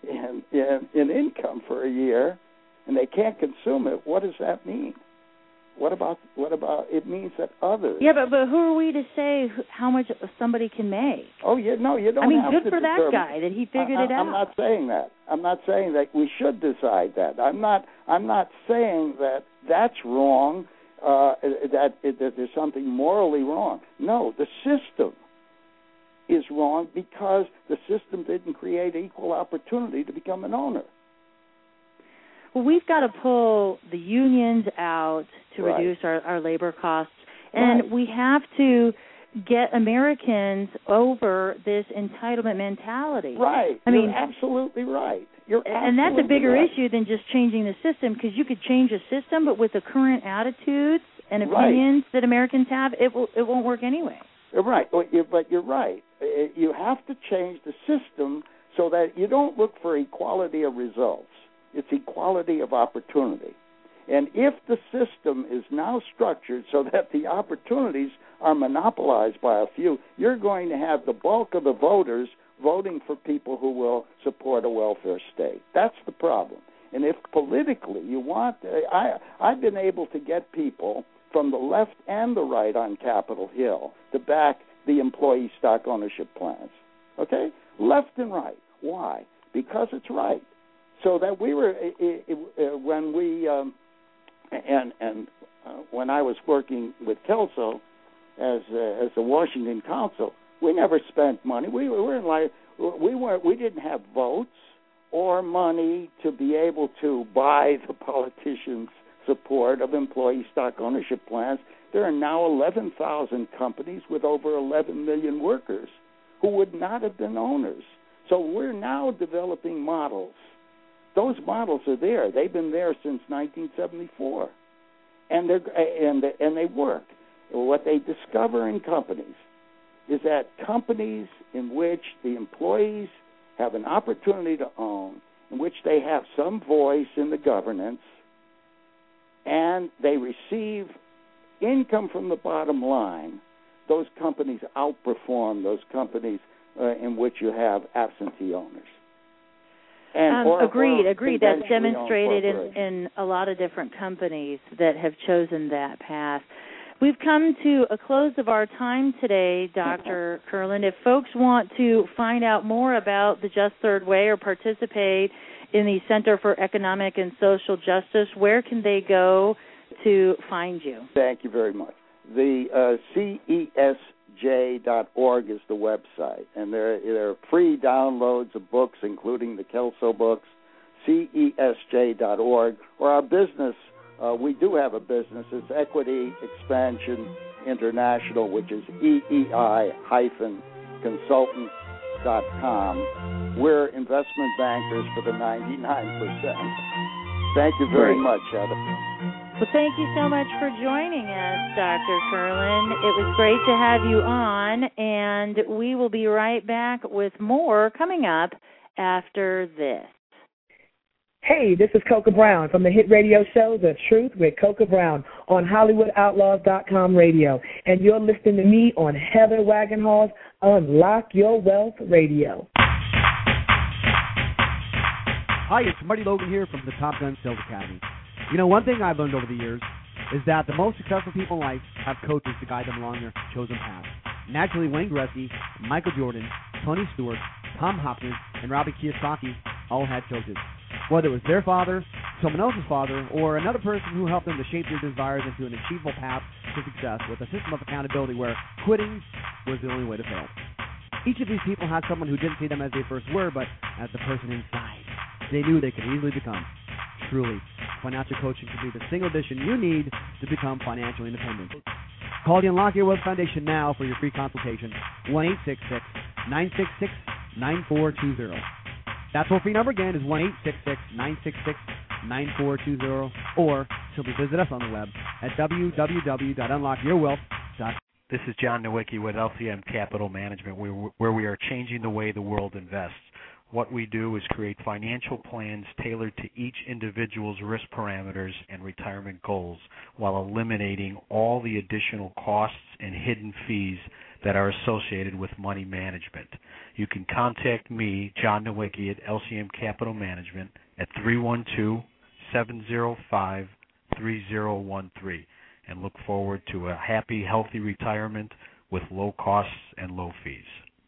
S9: in income for a year and they can't consume it, what does that mean? What about? It means that others.
S4: Yeah, but who are we to say how much somebody can make?
S9: Oh, yeah, no, you don't.
S4: I mean,
S9: have
S4: good
S9: to
S4: for that
S9: determine.
S4: guy that he figured it out.
S9: I'm not saying that. I'm not saying that we should decide that. I'm not saying that that's wrong. That there's something morally wrong. No, the system is wrong because the system didn't create equal opportunity to become an owner.
S4: Well, we've got to pull the unions out to
S9: Right.
S4: reduce our labor costs, and
S9: Right.
S4: we have to get Americans over this entitlement mentality.
S9: Right. You're absolutely right.
S4: And that's a bigger
S9: right.
S4: issue than just changing the system, because you could change a system, but with the current attitudes and
S9: Right.
S4: opinions that Americans have, it won't work anyway.
S9: Right, but you're right. You have to change the system so that you don't look for equality of results. It's equality of opportunity. And if the system is now structured so that the opportunities are monopolized by a few, you're going to have the bulk of the voters voting for people who will support a welfare state. That's the problem. And if politically you want, I've been able to get people from the left and the right on Capitol Hill to back the employee stock ownership plans. Okay? Left and right. Why? Because it's right. So that we were, when I was working with Kelso as the Washington Council, we never spent money. We didn't have votes or money to be able to buy the politicians' support of employee stock ownership plans. There are now 11,000 companies with over 11 million workers who would not have been owners. So we're now developing models. Those models are there. They've been there since 1974, and they work. What they discover in companies is that companies in which the employees have an opportunity to own, in which they have some voice in the governance, and they receive income from the bottom line, those companies outperform those companies in which you have absentee owners.
S4: Agreed. That's demonstrated in a lot of different companies that have chosen that path. We've come to a close of our time today, Dr. Kurland. If folks want to find out more about the Just Third Way or participate in the Center for Economic and Social Justice, where can they go to find you?
S9: Thank you very much. The CESJ.org is the website, and there are free downloads of books, including the Kelso books, CESJ.org, or our business. We do have a business. It's Equity Expansion International, which is EEI-consultants.com. We're investment bankers for the 99%. Thank you very much, Heather.
S4: Well, thank you so much for joining us, Dr. Kurland. It was great to have you on, and we will be right back with more coming up after this.
S6: Hey, this is Coca Brown from the hit radio show The Truth with Coca Brown on HollywoodOutlaws.com radio. And you're listening to me on Heather Wagenhall's Unlock Your Wealth Radio.
S7: Hi, it's Marty Logan here from the Top Gun Sales Academy. You know, one thing I've learned over the years is that the most successful people in life have coaches to guide them along their chosen path. Naturally, Wayne Gretzky, Michael Jordan, Tony Stewart, Tom Hopkins, and Robbie Kiyosaki all had coaches. Whether it was their father, someone else's father, or another person who helped them to shape their desires into an achievable path to success with a system of accountability where quitting was the only way to fail. Each of these people had someone who didn't see them as they first were, but as the person inside they knew they could easily become. Truly, financial coaching can be the single addition you need to become financially independent. Call the Unlock Your Wealth Foundation now for your free consultation, 1-866-966-9420. That toll-free number again is 1-866-966-9420, or simply visit us on the web at www.unlockyourwealth.com.
S10: This is John Nowicki with LCM Capital Management, where we are changing the way the world invests. What we do is create financial plans tailored to each individual's risk parameters and retirement goals, while eliminating all the additional costs and hidden fees that are associated with money management. You can contact me, John Nowicki, at LCM Capital Management at 312-705-3013. and look forward to a happy, healthy retirement with low costs and low fees.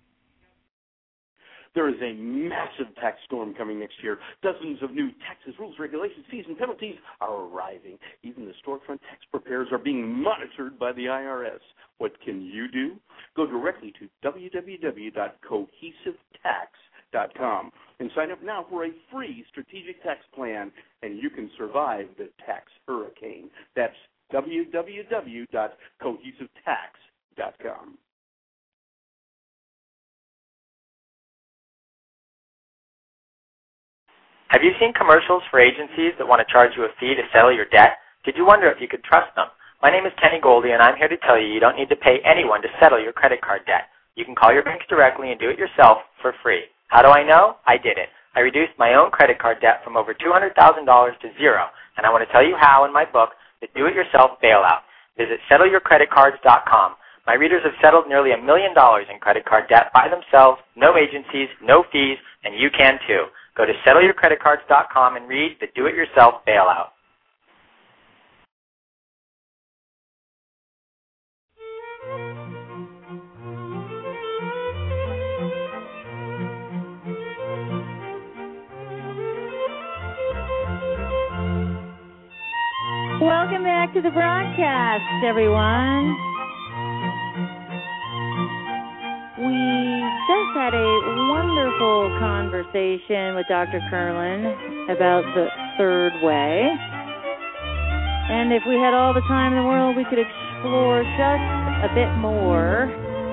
S11: There is a massive tax storm coming next year. Dozens of new taxes, rules, regulations, fees, and penalties are arriving. Even the storefront tax preparers are being monitored by the IRS. What can you do? Go directly to www.cohesivetax.com and sign up now for a free strategic tax plan, and you can survive the tax hurricane. That's www.cohesivetax.com.
S12: Have you seen commercials for agencies that want to charge you a fee to settle your debt? Did you wonder if you could trust them? My name is Kenny Goldie, and I'm here to tell you don't need to pay anyone to settle your credit card debt. You can call your banks directly and do it yourself for free. How do I know? I did it. I reduced my own credit card debt from over $200,000 to zero, and I want to tell you how in my book, The Do-It-Yourself Bailout. Visit SettleYourCreditCards.com. My readers have settled nearly $1 million in credit card debt by themselves, no agencies, no fees, and you can too. Go to SettleYourCreditCards.com and read The Do-It-Yourself Bailout.
S4: Welcome back to the broadcast, everyone. We just had a wonderful conversation with Dr. Kurland about the third way. And if we had all the time in the world, we could explore just a bit more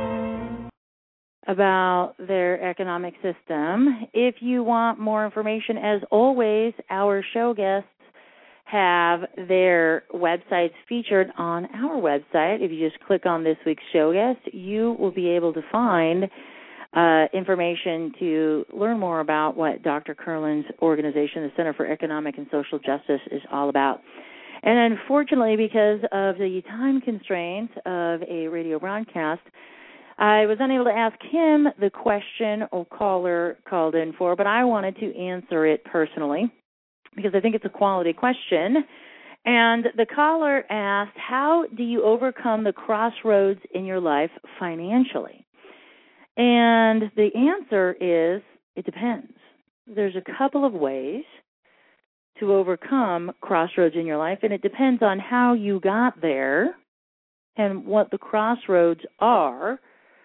S4: about their economic system. If you want more information, as always, our show guests have their websites featured on our website. If you just click on this week's show guest, you will be able to find information to learn more about what Dr. Kurland's organization, the Center for Economic and Social Justice, is all about. And unfortunately, because of the time constraints of a radio broadcast, I was unable to ask him the question a caller called in for, but I wanted to answer it personally, because I think it's a quality question. And the caller asked, how do you overcome the crossroads in your life financially? And the answer is, it depends. There's a couple of ways to overcome crossroads in your life, and it depends on how you got there and what the crossroads are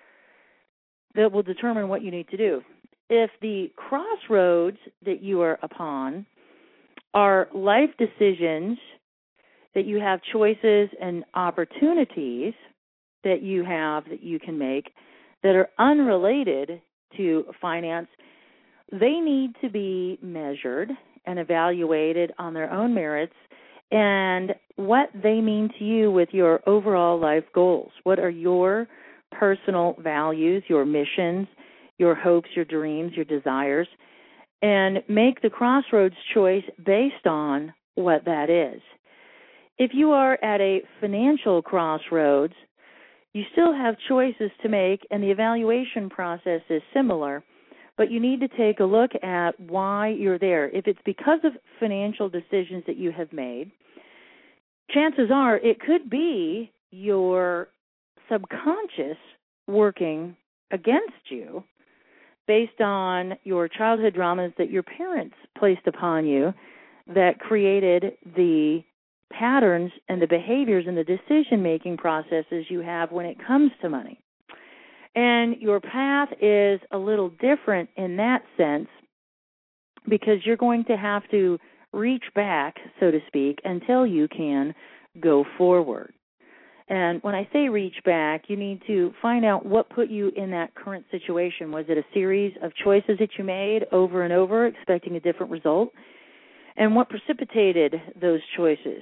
S4: that will determine what you need to do. If the crossroads that you are upon are life decisions that you have choices and opportunities that you have that you can make that are unrelated to finance, they need to be measured and evaluated on their own merits and what they mean to you with your overall life goals. What are your personal values, your missions, your hopes, your dreams, your desires? And make the crossroads choice based on what that is. If you are at a financial crossroads, you still have choices to make, and the evaluation process is similar, but you need to take a look at why you're there. If it's because of financial decisions that you have made, chances are it could be your subconscious working against you, based on your childhood dramas that your parents placed upon you that created the patterns and the behaviors and the decision-making processes you have when it comes to money. And your path is a little different in that sense because you're going to have to reach back, so to speak, until you can go forward. And when I say reach back, you need to find out what put you in that current situation. Was it a series of choices that you made over and over, expecting a different result? And what precipitated those choices?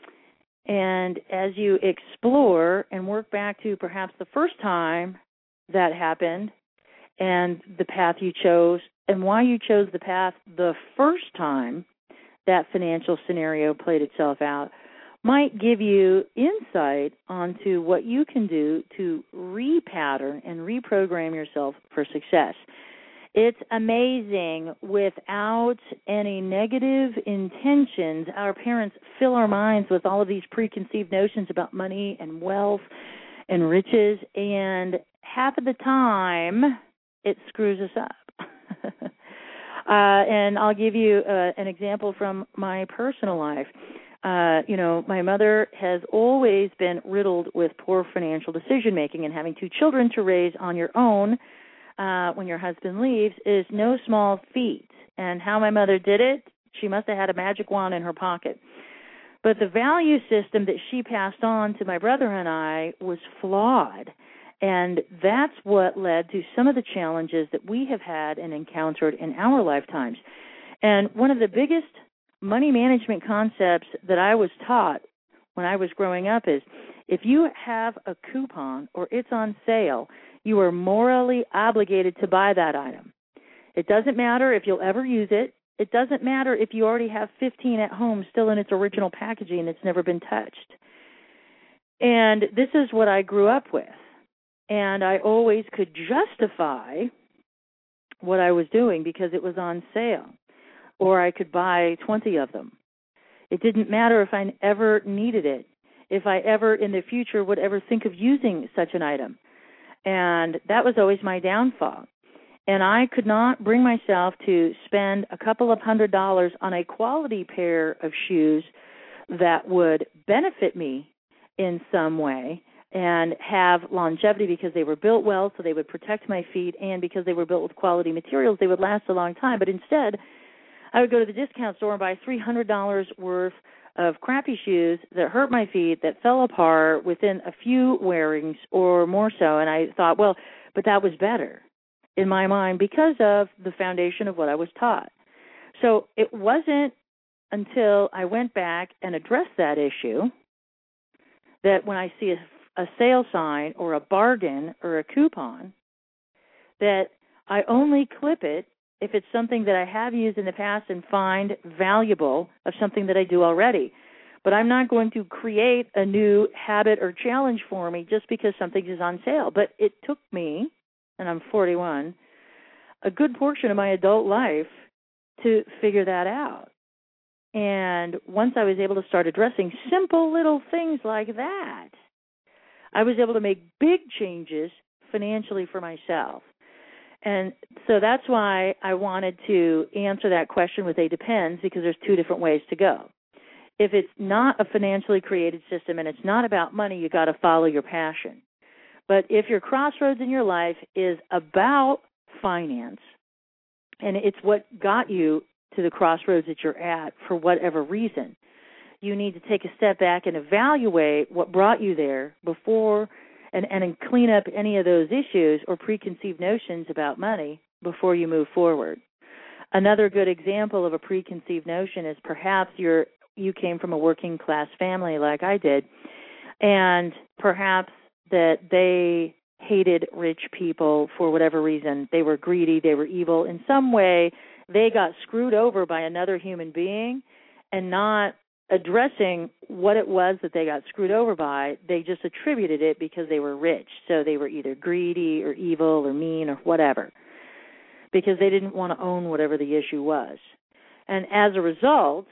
S4: And as you explore and work back to perhaps the first time that happened and the path you chose and why you chose the path the first time that financial scenario played itself out, might give you insight onto what you can do to repattern and reprogram yourself for success. It's amazing. Without any negative intentions, our parents fill our minds with all of these preconceived notions about money and wealth and riches, and half of the time it screws us up. And I'll give you an example from my personal life. My mother has always been riddled with poor financial decision-making, and having two children to raise on your own when your husband leaves is no small feat. And how my mother did it, she must have had a magic wand in her pocket. But the value system that she passed on to my brother and I was flawed. And that's what led to some of the challenges that we have had and encountered in our lifetimes. And one of the biggest money management concepts that I was taught when I was growing up is if you have a coupon or it's on sale, you are morally obligated to buy that item. It doesn't matter if you'll ever use it. It doesn't matter if you already have 15 at home still in its original packaging and it's never been touched. And this is what I grew up with. And I always could justify what I was doing because it was on sale, or I could buy 20 of them. It didn't matter if I ever needed it, if I ever in the future would ever think of using such an item. And that was always my downfall. And I could not bring myself to spend a couple of $100s on a quality pair of shoes that would benefit me in some way and have longevity because they were built well, so they would protect my feet, and because they were built with quality materials, they would last a long time. But instead, I would go to the discount store and buy $300 worth of crappy shoes that hurt my feet, that fell apart within a few wearings or more so. And I thought, well, but that was better in my mind because of the foundation of what I was taught. So it wasn't until I went back and addressed that issue that when I see a sale sign or a bargain or a coupon, that I only clip it if it's something that I have used in the past and find valuable of something that I do already. But I'm not going to create a new habit or challenge for me just because something is on sale. But it took me, and I'm 41, a good portion of my adult life to figure that out. And once I was able to start addressing simple little things like that, I was able to make big changes financially for myself. And so that's why I wanted to answer that question with a depends, because there's two different ways to go. If it's not a financially created system and it's not about money, you got to follow your passion. But if your crossroads in your life is about finance, and it's what got you to the crossroads that you're at for whatever reason, you need to take a step back and evaluate what brought you there before and clean up any of those issues or preconceived notions about money before you move forward. Another good example of a preconceived notion is perhaps you came from a working class family like I did, and perhaps that they hated rich people for whatever reason. They were greedy, they were evil. In some way, they got screwed over by another human being, and not addressing what it was that they got screwed over by, they just attributed it because they were rich. So they were either greedy or evil or mean or whatever, because they didn't want to own whatever the issue was. And as a result,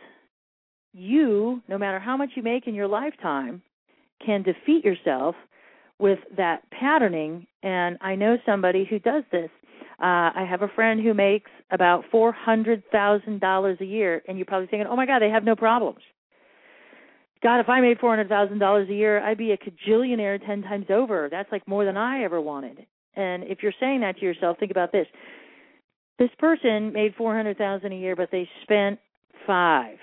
S4: you, no matter how much you make in your lifetime, can defeat yourself with that patterning. And I know somebody who does this. I have a friend who makes about $400,000 a year, and you're probably thinking, oh, my God, they have no problems. God, if I made $400,000 a year, I'd be a cajillionaire 10 times over. That's like more than I ever wanted. And if you're saying that to yourself, think about this. This person made $400,000 a year, but they spent $5,000.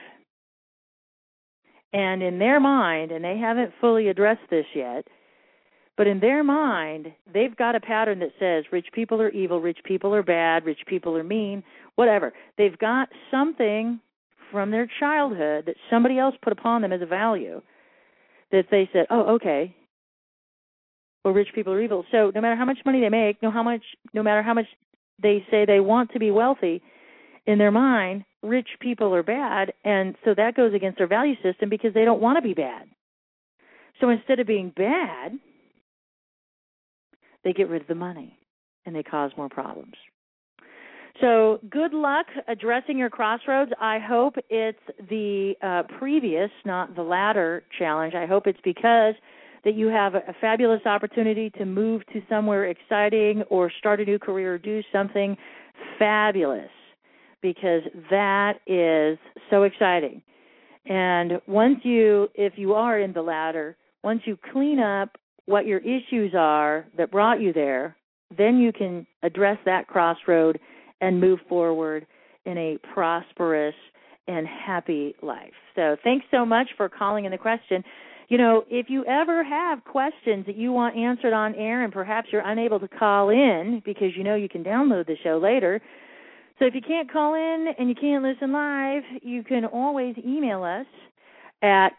S4: And in their mind, and they haven't fully addressed this yet, but in their mind, they've got a pattern that says rich people are evil, rich people are bad, rich people are mean, whatever. They've got something from their childhood that somebody else put upon them as a value that they said, oh, okay, well, rich people are evil. So no matter how much money they make, no matter how much they say they want to be wealthy, in their mind, rich people are bad, and so that goes against their value system because they don't want to be bad. So instead of being bad, they get rid of the money, and they cause more problems. So good luck addressing your crossroads. I hope it's the previous, not the latter challenge. I hope it's because that you have a fabulous opportunity to move to somewhere exciting or start a new career or do something fabulous, because that is so exciting. And if you are in the latter, once you clean up what your issues are that brought you there, then you can address that crossroad and move forward in a prosperous and happy life. So thanks so much for calling in the question. If you ever have questions that you want answered on air and perhaps you're unable to call in because you can download the show later, so if you can't call in and you can't listen live, you can always email us at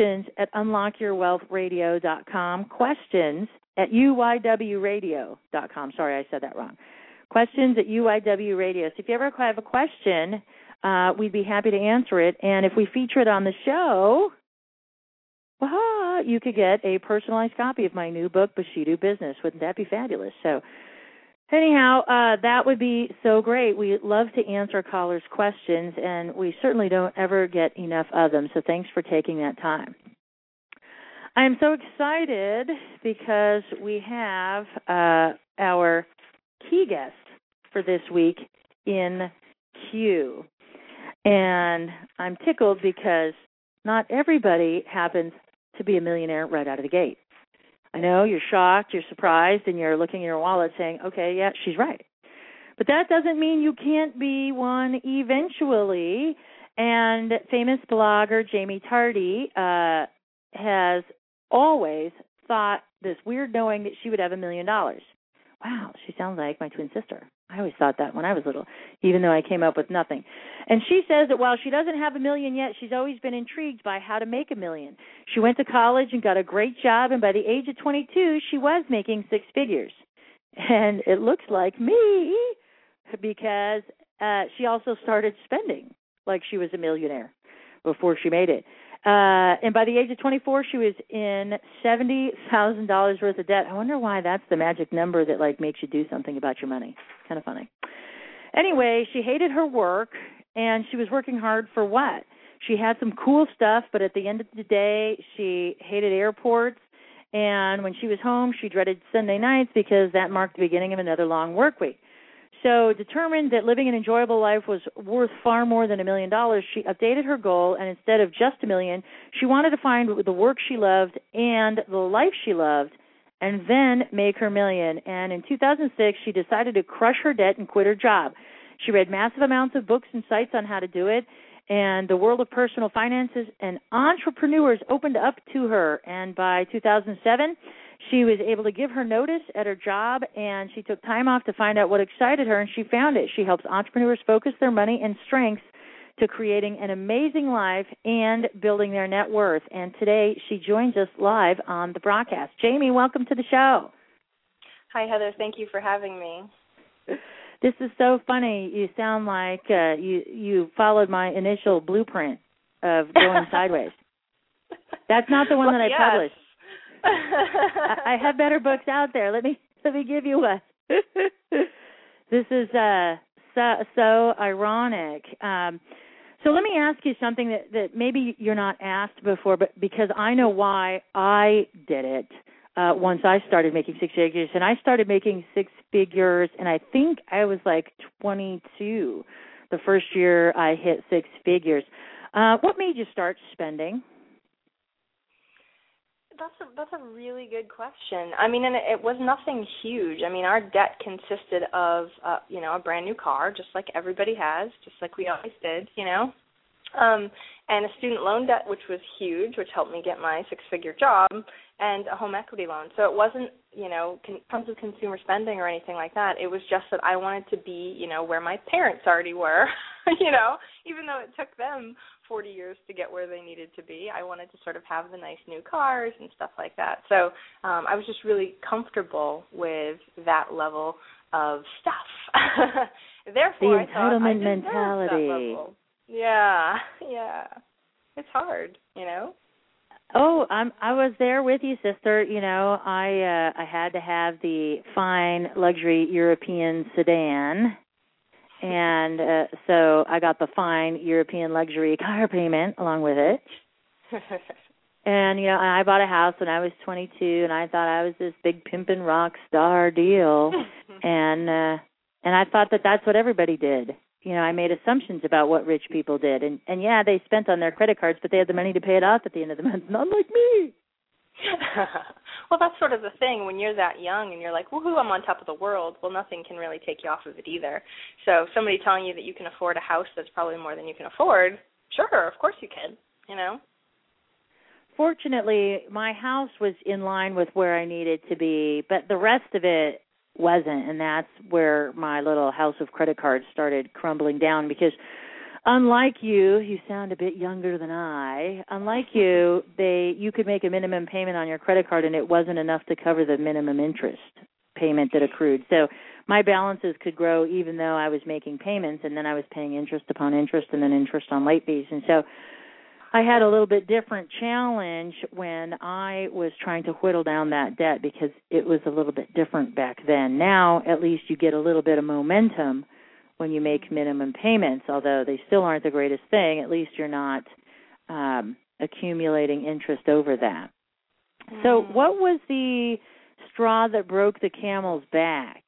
S4: questions@unlockyourwealthradio.com, questions@UYWradio.com. Sorry, I said that wrong. Questions@UYWradio. So if you ever have a question, we'd be happy to answer it. And if we feature it on the show, you could get a personalized copy of my new book, Bushido Business. Wouldn't that be fabulous? So anyhow, that would be so great. We love to answer callers' questions, and we certainly don't ever get enough of them. So thanks for taking that time. I am so excited because we have our key guest for this week in queue. And I'm tickled because not everybody happens to be a millionaire right out of the gate. I know you're shocked, you're surprised, and you're looking in your wallet saying, okay, yeah, she's right. But that doesn't mean you can't be one eventually. And famous blogger Jamie Tardy has always thought this weird knowing that she would have $1 million. Wow, she sounds like my twin sister. I always thought that when I was little, even though I came up with nothing. And she says that while she doesn't have $1 million yet, she's always been intrigued by how to make $1 million. She went to college and got a great job, and by the age of 22, she was making six figures. And it looks like me because she also started spending like she was a millionaire before she made it. And by the age of 24, she was in $70,000 worth of debt. I wonder why that's the magic number that makes you do something about your money. Kind of funny. Anyway, she hated her work, and she was working hard for what? She had some cool stuff, but at the end of the day, she hated airports. And when she was home, she dreaded Sunday nights because that marked the beginning of another long work week. So determined that living an enjoyable life was worth far more than $1 million, she updated her goal, and instead of just $1 million, she wanted to find the work she loved and the life she loved and then make her $1 million. And in 2006, she decided to crush her debt and quit her job. She read massive amounts of books and sites on how to do it, and the world of personal finances and entrepreneurs opened up to her. And by 2007, she was able to give her notice at her job, and she took time off to find out what excited her, and she found it. She helps entrepreneurs focus their money and strengths to creating an amazing life and building their net worth. And today she joins us live on the broadcast. Jamie, welcome to the show.
S13: Hi, Heather. Thank you for having me.
S4: This is so funny. You sound like you followed my initial blueprint of going sideways. That's not the one that I published. I have better books out there. Let me give you one. This is so ironic. So let me ask you something that maybe you're not asked before, but because I know why I did it once I started making six figures. And I started making six figures, and I think I was 22 the first year I hit six figures. What made you start spending?
S13: That's a really good question. I mean, and it was nothing huge. I mean, our debt consisted of, a brand new car, just like everybody has, just like we always did, and a student loan debt, which was huge, which helped me get my six-figure job, and a home equity loan. So it wasn't, tons of consumer spending or anything like that. It was just that I wanted to be, where my parents already were, even though it took them 40 years to get where they needed to be. I wanted to sort of have the nice new cars and stuff like that. So I was just really comfortable with that level of stuff. Therefore,
S4: the entitlement
S13: I
S4: mentality.
S13: That level. Yeah. It's hard,
S4: Oh, I was there with you, sister. I had to have the fine luxury European sedan, And so I got the fine European luxury car payment along with it. And, you know, I bought a house when I was 22, and I thought I was this big pimpin' rock star deal. And I thought that that's what everybody did. You know, I made assumptions about what rich people did. And yeah, they spent on their credit cards, but they had the money to pay it off at the end of the month, not like me.
S13: Well, that's sort of the thing. When you're that young and you're like, woohoo, I'm on top of the world, well, nothing can really take you off of it either. So somebody telling you that you can afford a house that's probably more than you can afford, sure, of course you can, you know.
S4: Fortunately, my house was in line with where I needed to be, but the rest of it wasn't, and that's where my little house of credit cards started crumbling down because unlike you sound a bit younger than I, unlike you could make a minimum payment on your credit card and it wasn't enough to cover the minimum interest payment that accrued. So my balances could grow even though I was making payments, and then I was paying interest upon interest and then interest on late fees. And so I had a little bit different challenge when I was trying to whittle down that debt because it was a little bit different back then. Now, at least you get a little bit of momentum when you make minimum payments, although they still aren't the greatest thing. At least you're not accumulating interest over that. So what was the straw that broke the camel's back?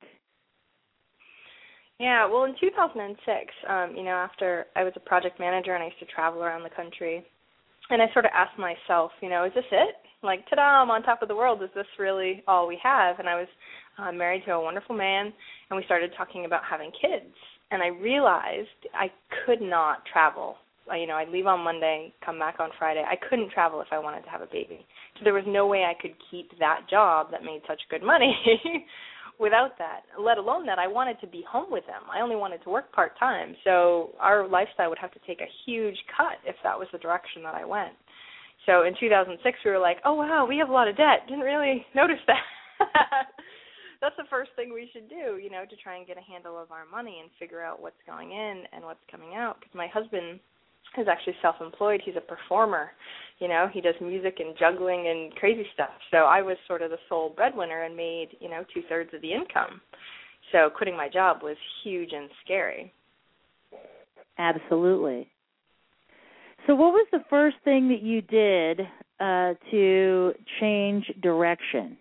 S13: Yeah, well, in 2006, you know, after I was a project manager and I used to travel around the country, and I sort of asked myself, you know, is this it? Like, ta-da, I'm on top of the world. Is this really all we have? And I was married to a wonderful man, and we started talking about having kids. And I realized I could not travel. You know, I'd leave on Monday, come back on Friday. I couldn't travel if I wanted to have a baby. So there was no way I could keep that job that made such good money without that, let alone that I wanted to be home with them. I only wanted to work part-time. So our lifestyle would have to take a huge cut if that was the direction that I went. So in 2006, we were like, oh, wow, we have a lot of debt. Didn't really notice that. That's the first thing we should do, you know, to try and get a handle of our money and figure out what's going in and what's coming out. Because my husband is actually self-employed. He's a performer. You know, he does music and juggling and crazy stuff. So I was sort of the sole breadwinner and made, you know, 2/3 of the income. So quitting my job was huge and scary.
S4: Absolutely. So what was the first thing that you did to change direction?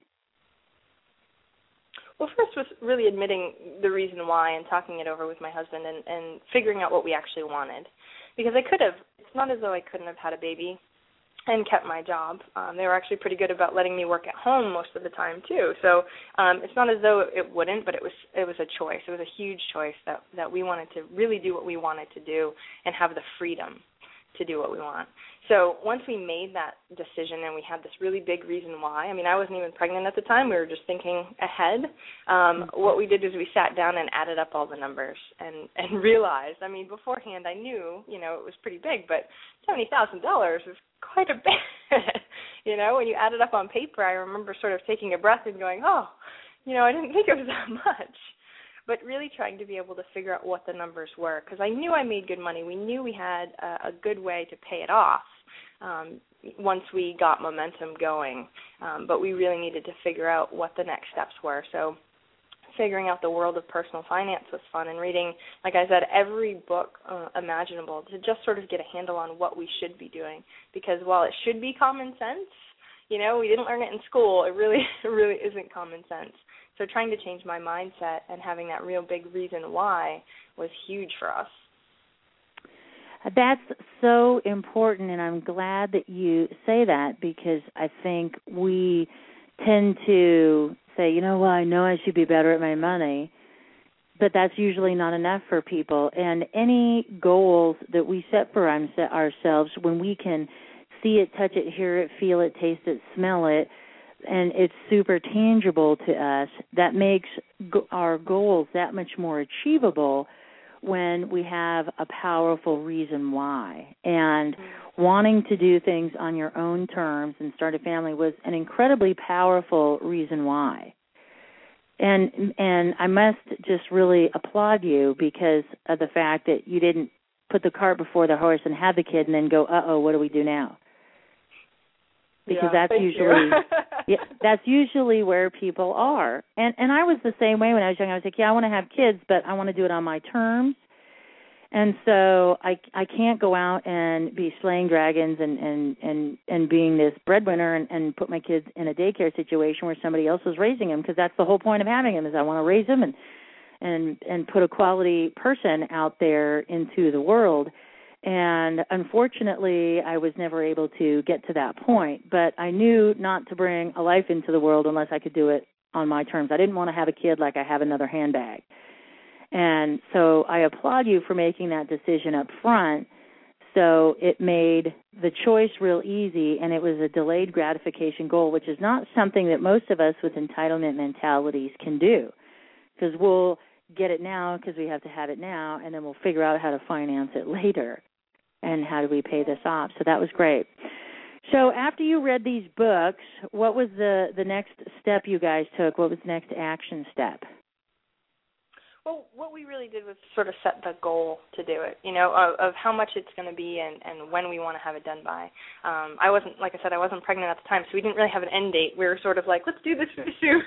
S13: Well, first was really admitting the reason why and talking it over with my husband and figuring out what we actually wanted. Because I could have, it's not as though I couldn't have had a baby and kept my job. They were actually pretty good about letting me work at home most of the time too. So it's not as though it wouldn't, but it was a choice. It was a huge choice that we wanted to really do what we wanted to do and have the freedom to do what we want. So once we made that decision and we had this really big reason why, I mean, I wasn't even pregnant at the time. We were just thinking ahead. What we did is we sat down and added up all the numbers and realized, I mean, beforehand I knew, you know, it was pretty big, but $70,000 is quite a bit. You know, when you add it up on paper, I remember sort of taking a breath and going, oh, you know, I didn't think it was that much. But really trying to be able to figure out what the numbers were, because I knew I made good money. We knew we had a good way to pay it off once we got momentum going, but we really needed to figure out what the next steps were. So figuring out the world of personal finance was fun, and reading, like I said, every book imaginable to just sort of get a handle on what we should be doing, because while it should be common sense, you know, we didn't learn it in school, it really isn't common sense. So trying to change my mindset and having that real big reason why was huge for us.
S4: That's so important, and I'm glad that you say that, because I think we tend to say, you know, well, I know I should be better at my money, but that's usually not enough for people. And any goals that we set for ourselves, when we can see it, touch it, hear it, feel it, taste it, smell it, and it's super tangible to us, that makes our goals that much more achievable when we have a powerful reason why. And wanting to do things on your own terms and start a family was an incredibly powerful reason why. And I must just really applaud you because of the fact that you didn't put the cart before the horse and have the kid and then go, uh-oh, what do we do now? because that's usually where people are. And I was the same way when I was young. I was like, yeah, I want to have kids, but I want to do it on my terms. And so I can't go out and be slaying dragons and being this breadwinner and put my kids in a daycare situation where somebody else is raising them, because that's the whole point of having them, is I want to raise them and put a quality person out there into the world. And unfortunately, I was never able to get to that point. But I knew not to bring a life into the world unless I could do it on my terms. I didn't want to have a kid like I have another handbag. And so I applaud you for making that decision up front. So it made the choice real easy, and it was a delayed gratification goal, which is not something that most of us with entitlement mentalities can do, because we'll get it now because we have to have it now, and then we'll figure out how to finance it later and how do we pay this off. So that was great. So after you read these books, what was the next step you guys took? What was the next action step?
S13: Well, what we really did was sort of set the goal to do it, of how much it's going to be and when we want to have it done by. I wasn't pregnant at the time, so we didn't really have an end date. We were sort of like, let's do this pretty soon,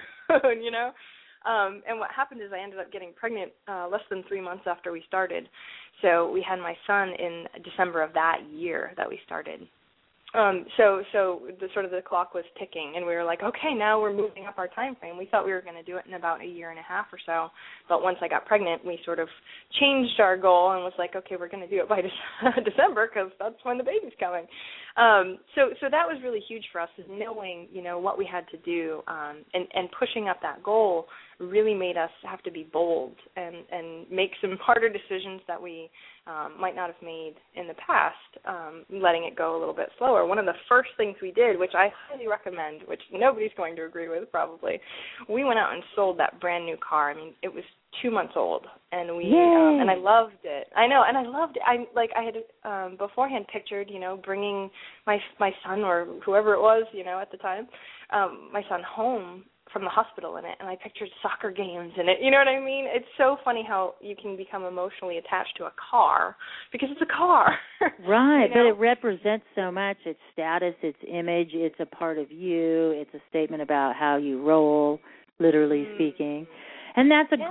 S13: And what happened is I ended up getting pregnant less than 3 months after we started. So we had my son in December of that year that we started. So the clock was ticking, and we were like, okay, now we're moving up our time frame. We thought we were going to do it in about a year and a half or so, but once I got pregnant, we sort of changed our goal and was like, okay, we're going to do it by December because that's when the baby's coming. So that was really huge for us, is knowing, what we had to do, and pushing up that goal really made us have to be bold and make some harder decisions that we might not have made in the past, letting it go a little bit slower. One of the first things we did, which I highly recommend, which nobody's going to agree with probably, we went out and sold that brand new car. I mean, it was 2 months old, and we and I loved it. I know, and I loved it. I had beforehand pictured, bringing my son or whoever it was, at the time, my son home from the hospital in it, and I pictured soccer games in it. You know what I mean? It's so funny how you can become emotionally attached to a car because it's a car.
S4: Right, but it represents so much. Its status, its image, it's a part of you. It's a statement about how you roll, literally speaking. And that's a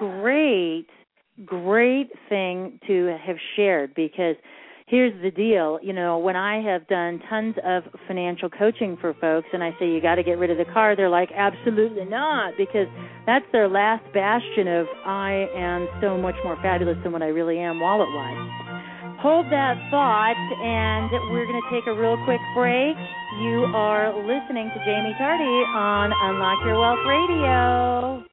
S4: great thing to have shared, because here's the deal. When I have done tons of financial coaching for folks and I say, you got to get rid of the car, they're like, absolutely not, because that's their last bastion of I am so much more fabulous than what I really am wallet-wise. Hold that thought, and we're going to take a real quick break. You are listening to Jamie Tardy on Unlock Your Wealth Radio.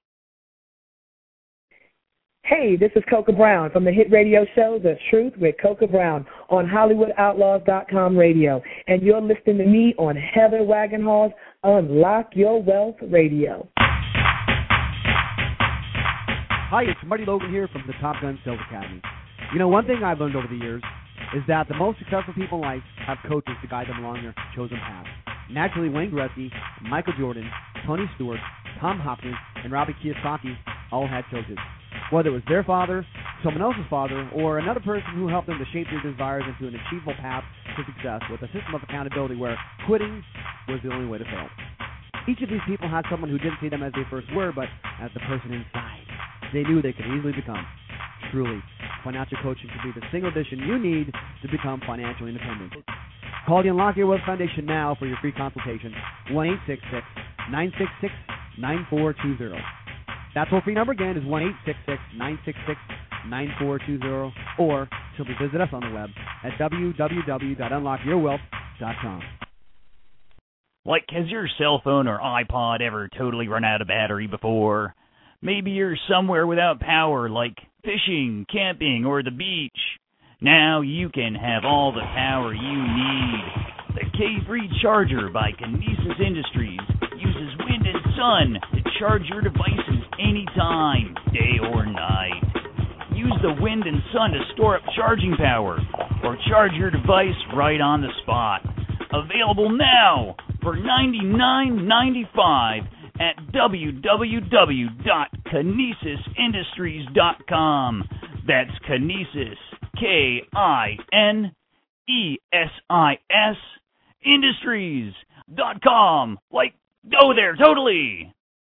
S6: Hey, this is Coca Brown from the hit radio show The Truth with Coca Brown on HollywoodOutlaws.com radio. And you're listening to me on Heather Wagenhall's Unlock Your Wealth Radio.
S7: Hi, it's Marty Logan here from the Top Gun Sales Academy. One thing I've learned over the years is that the most successful people in life have coaches to guide them along their chosen path. Naturally, Wayne Gretzky, Michael Jordan, Tony Stewart, Tom Hopkins, and Robbie Kiyosaki all had coaches. Whether it was their father, someone else's father, or another person who helped them to shape their desires into an achievable path to success with a system of accountability where quitting was the only way to fail. Each of these people had someone who didn't see them as they first were, but as the person inside they knew they could easily become. Truly, financial coaching can be the single addition you need to become financially independent. Call the Unlock Your Wealth Foundation now for your free consultation, 1-866-966-9420. That toll-free number again is 1-866-966-9420, or simply visit us on the web at www.unlockyourwealth.com.
S5: Like, has your cell phone or iPod ever totally run out of battery before? Maybe you're somewhere without power, like fishing, camping, or the beach. Now you can have all the power you need. The K3 Charger by Kinesis Industries uses wind and sun to charge your devices anytime, day or night. Use the wind and sun to store up charging power or charge your device right on the spot. Available now for $99.95 at www.kinesisindustries.com. That's Kinesis, Kinesis Industries.
S8: heatherwagonhalls.com. Like, go there, totally.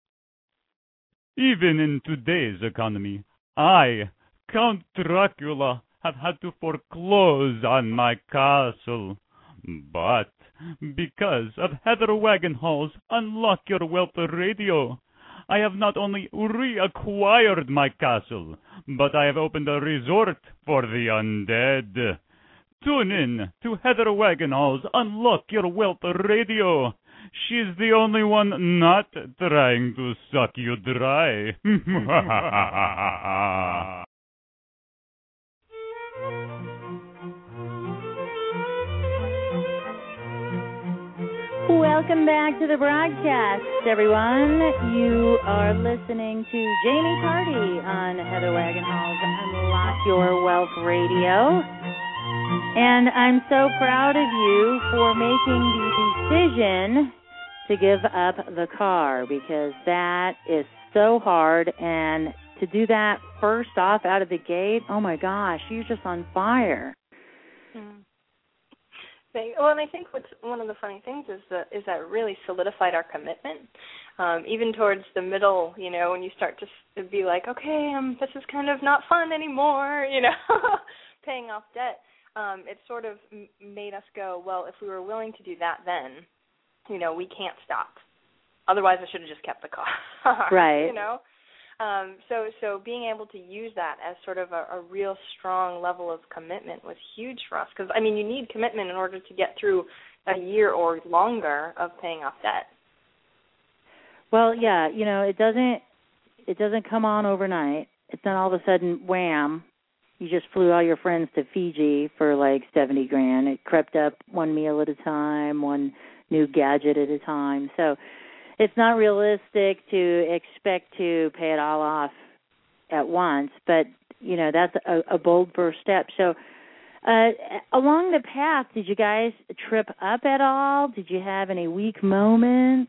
S8: Even in today's economy, I, Count Dracula, have had to foreclose on my castle. But because of Heather Wagenhall's Unlock Your Wealth Radio, I have not only reacquired my castle, but I have opened a resort for the undead. Tune in to Heather Wagenhall's Unlock Your Wealth Radio. She's the only one not trying to suck you dry.
S4: Welcome back to the broadcast, everyone. You are listening to Jamie Tardy on Heather Wagenhall's Unlock Your Wealth Radio. And I'm so proud of you for making the decision to give up the car, because that is so hard. And to do that first off out of the gate, oh my gosh, you're just on fire.
S13: Well, and I think what's one of the funny things is that it really solidified our commitment. Even towards the middle, you know, when you start to be like, okay, this is kind of not fun anymore, you know, paying off debt. It sort of made us go, well, if we were willing to do that then, you know, we can't stop. Otherwise, I should have just kept the car.
S4: Right.
S13: You know? So being able to use that as sort of a real strong level of commitment was huge for us. Because, I mean, you need commitment in order to get through a year or longer of paying off debt.
S4: Well, yeah, you know, it doesn't come on overnight. It's not all of a sudden, wham, you just flew all your friends to Fiji for like $70,000. It crept up one meal at a time, one new gadget at a time. So it's not realistic to expect to pay it all off at once, but, you know, that's a bold first step. So along the path, did you guys trip up at all? Did you have any weak moments?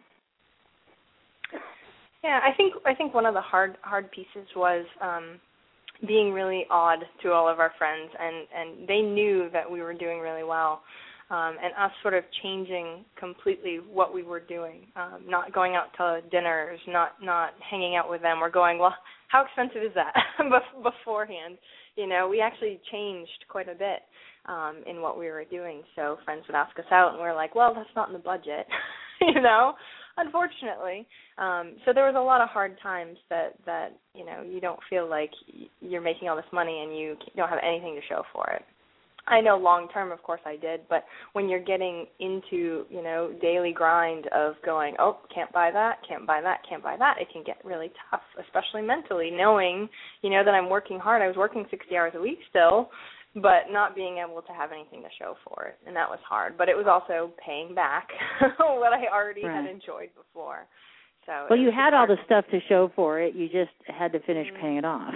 S13: Yeah, I think one of the hard pieces was being really odd to all of our friends, and they knew that we were doing really well. And us sort of changing completely what we were doing, not going out to dinners, not hanging out with them, or going, well, how expensive is that beforehand? You know, we actually changed quite a bit in what we were doing. So friends would ask us out, and we were like, well, that's not in the budget, you know, unfortunately. So there was a lot of hard times that, you know, you don't feel like you're making all this money and you don't have anything to show for it. I know long term, of course, I did, but when you're getting into, you know, daily grind of going, oh, can't buy that, can't buy that, can't buy that, it can get really tough, especially mentally, knowing, you know, that I'm working hard. I was working 60 hours a week still, but not being able to have anything to show for it, and that was hard. But it was also paying back what I already had enjoyed before. So
S4: well, you had all the stuff to show for it. You just had to finish paying it off.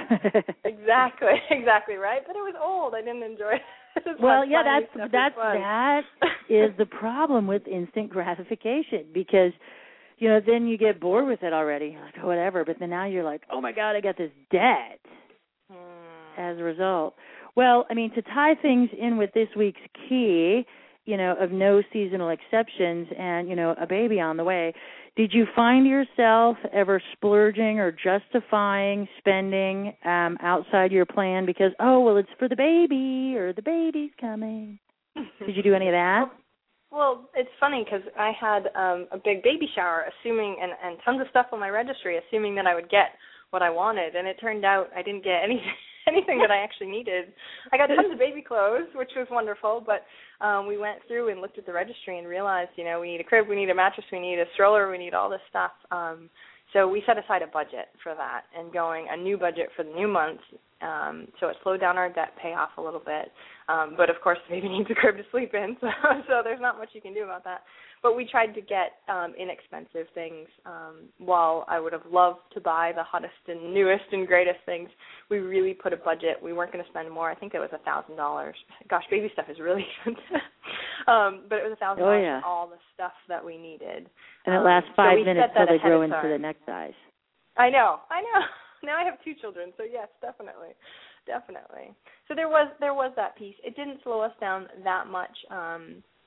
S13: Exactly, right? But it was old. I didn't enjoy it.
S4: Well, yeah, that is the problem with instant gratification, because, you know, then you get bored with it already. You're like, oh, whatever. But then now you're like, oh, my God, I got this debt as a result. Well, I mean, to tie things in with this week's key, you know, of no seasonal exceptions and, you know, a baby on the way, did you find yourself ever splurging or justifying spending outside your plan because, oh, well, it's for the baby or the baby's coming? Did you do any of that?
S13: Well, it's funny because I had a big baby shower, assuming, and tons of stuff on my registry, assuming that I would get what I wanted, and it turned out I didn't get anything that I actually needed. I got tons of baby clothes, which was wonderful, but we went through and looked at the registry and realized, you know, we need a crib, we need a mattress, we need a stroller, we need all this stuff. So we set aside a budget for that and going a new budget for the new month. So it slowed down our debt payoff a little bit. But, of course, the baby needs a crib to sleep in, so there's not much you can do about that. But we tried to get inexpensive things. While I would have loved to buy the hottest and newest and greatest things, we really put a budget. We weren't going to spend more. I think it was $1,000. Gosh, baby stuff is really expensive. But it was $1,000 for all the stuff that we needed.
S4: And it lasts 5 minutes till they grow into the next size.
S13: I know. Now I have 2 children, so yes, definitely. So there was that piece. It didn't slow us down that much.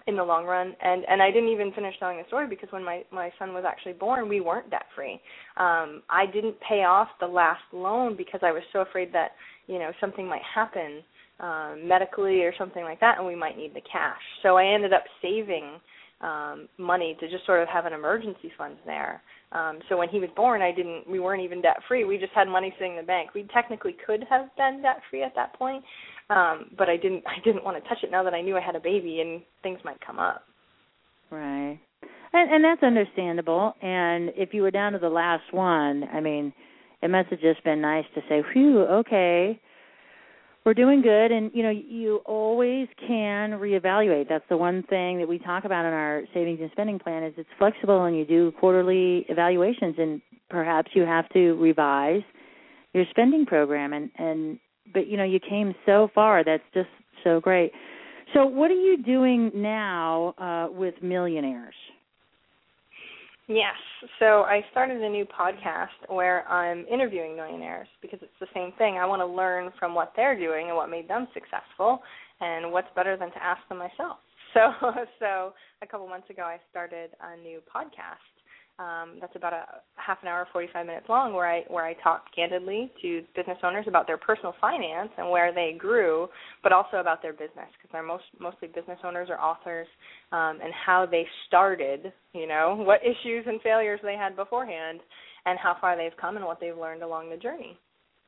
S13: in the long run. And I didn't even finish telling the story because when my son was actually born, we weren't debt-free. I didn't pay off the last loan because I was so afraid that, something might happen medically or something like that, and we might need the cash. So I ended up saving money to just sort of have an emergency fund there. So when he was born, we weren't even debt-free. We just had money sitting in the bank. We technically could have been debt-free at that point, but I didn't want to touch it now that I knew I had a baby and things might come up.
S4: Right. And that's understandable. And if you were down to the last one, I mean, it must have just been nice to say, phew, okay, we're doing good. And, you always can reevaluate. That's the one thing that we talk about in our savings and spending plan is it's flexible and you do quarterly evaluations, and perhaps you have to revise your spending program. But, you came so far. That's just so great. So what are you doing now with millionaires?
S13: Yes. So I started a new podcast where I'm interviewing millionaires because it's the same thing. I want to learn from what they're doing and what made them successful, and what's better than to ask them myself. So a couple months ago I started a new podcast. That's about a half an hour, 45 minutes long, where I talk candidly to business owners about their personal finance and where they grew, but also about their business, because they're mostly business owners or authors, and how they started, what issues and failures they had beforehand, and how far they've come and what they've learned along the journey.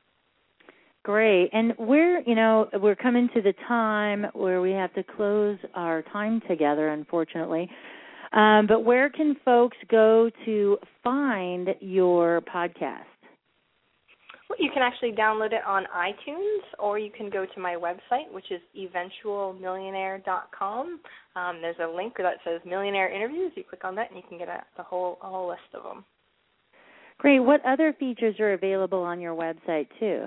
S4: Great. And we're coming to the time where we have to close our time together, unfortunately. But where can folks go to find your podcast?
S13: Well, you can actually download it on iTunes, or you can go to my website, which is eventualmillionaire.com. There's a link that says Millionaire Interviews. You click on that, and you can get a whole list of them.
S4: Great. What other features are available on your website, too?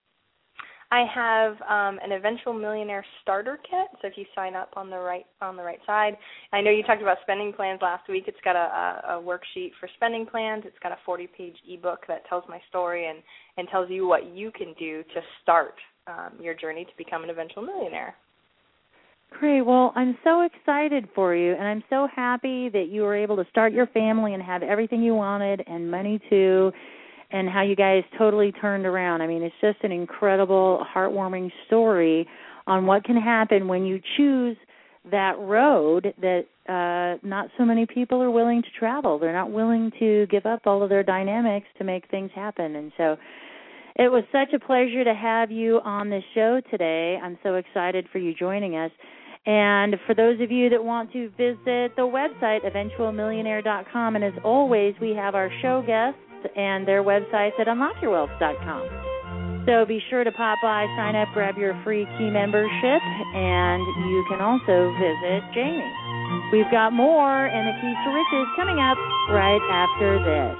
S13: I have an Eventual Millionaire starter kit. So if you sign up on the right side, I know you talked about spending plans last week. It's got a worksheet for spending plans. It's got a 40-page ebook that tells my story and tells you what you can do to start your journey to become an eventual millionaire.
S4: Great. Well, I'm so excited for you, and I'm so happy that you were able to start your family and have everything you wanted and money too, and how you guys totally turned around. I mean, it's just an incredible, heartwarming story on what can happen when you choose that road that not so many people are willing to travel. They're not willing to give up all of their dynamics to make things happen. And so it was such a pleasure to have you on this show today. I'm so excited for you joining us. And for those of you that want to visit the website, eventualmillionaire.com, and as always, we have our show guests and their websites at unlockyourwealth.com. So be sure to pop by, sign up, grab your free key membership, and you can also visit Jamie. We've got more and the Keys to Riches coming up right after this.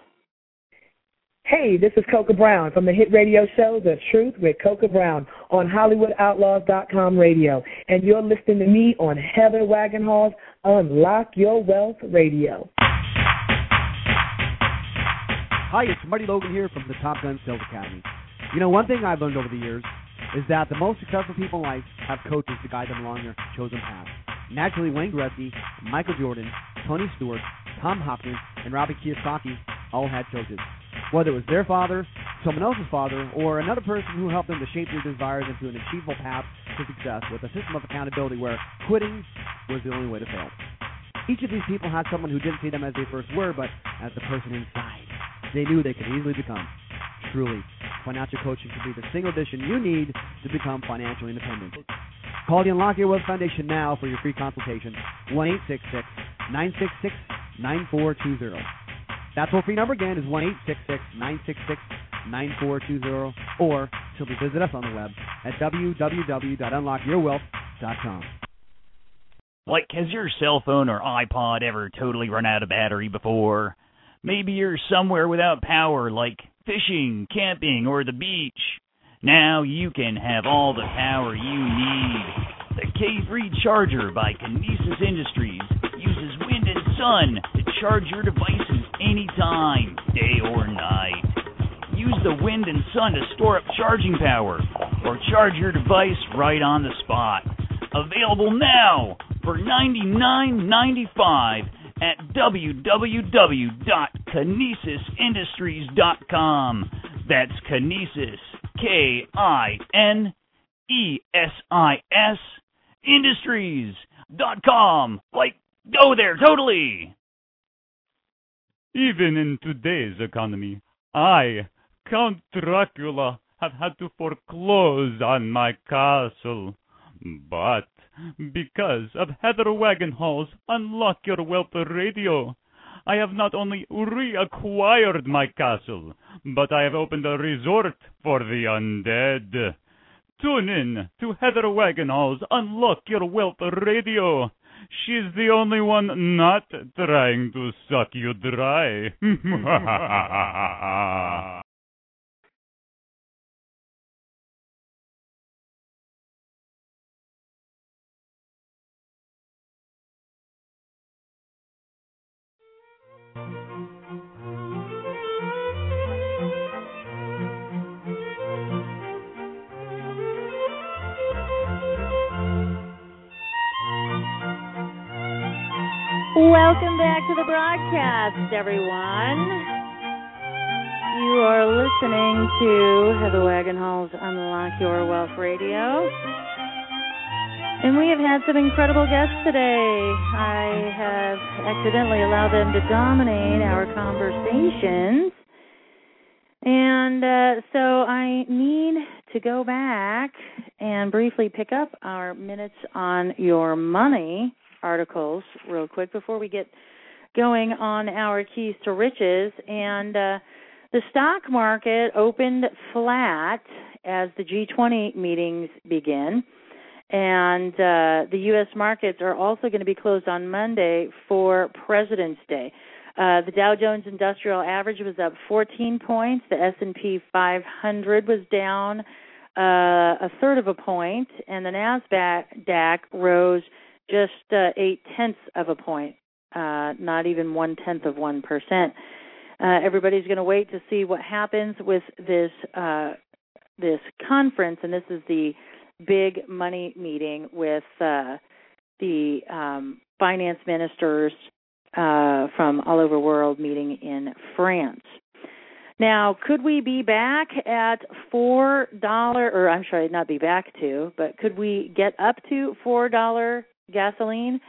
S6: Hey, this is Coca Brown from the hit radio show The Truth with Coca Brown on HollywoodOutlaws.com radio. And you're listening to me on Heather Wagenhall's Unlock Your Wealth Radio.
S7: Hi, it's Marty Logan here from the Top Gun Sales Academy. One thing I've learned over the years is that the most successful people in life have coaches to guide them along their chosen path. Naturally, Wayne Gretzky, Michael Jordan, Tony Stewart, Tom Hopkins, and Robert Kiyosaki all had coaches. Whether it was their father, someone else's father, or another person who helped them to shape their desires into an achievable path to success with a system of accountability where quitting was the only way to fail. Each of these people had someone who didn't see them as they first were, but as the person inside they knew they could easily become. Truly, financial coaching could be the single addition you need to become financially independent. Call the Unlock Your Wealth Foundation now for your free consultation, 1-866-966-9420. That toll-free number again is 1-866-966-9420, or simply visit us on the web at www.unlockyourwealth.com.
S5: Like, has your cell phone or iPod ever totally run out of battery before? Maybe you're somewhere without power, like fishing, camping, or the beach. Now you can have all the power you need. The K3 Charger by Kinesis Industries uses wind and sun to charge your devices anytime, day or night. Use the wind and sun to store up charging power or charge your device right on the spot. Available now
S8: for $99.95 at www.kinesisindustries.com. That's Kinesis, KINESIS, Industries.com. Like, go there, totally!
S14: Even in today's economy, I, Count Dracula, have had to foreclose on my castle. But because of Heather Wagenhall's Unlock Your Wealth Radio, I have not only reacquired my castle, but I have opened a resort for the undead. Tune in to Heather Wagenhall's Unlock Your Wealth Radio. She's the only one not trying to suck you dry.
S4: Welcome back to the broadcast, everyone. You are listening to Heather Wagenhall's Unlock Your Wealth Radio. And we have had some incredible guests today. I have accidentally allowed them to dominate our conversations. And so I need to go back and briefly pick up our Minutes on Your Money articles real quick before we get going on our keys to riches. And the stock market opened flat as the G20 meetings begin. And the U.S. markets are also going to be closed on Monday for President's Day. The Dow Jones Industrial Average was up 14 points. The S&P 500 was down a third of a point. And the NASDAQ rose just 0.8 of a point, not even 0.1%. Everybody's going to wait to see what happens with this conference, and this is the big money meeting with the finance ministers from all over the world meeting in France. Now, could we be back at $4, or I'm sorry, not be back to, but could we get up to $4 gasoline?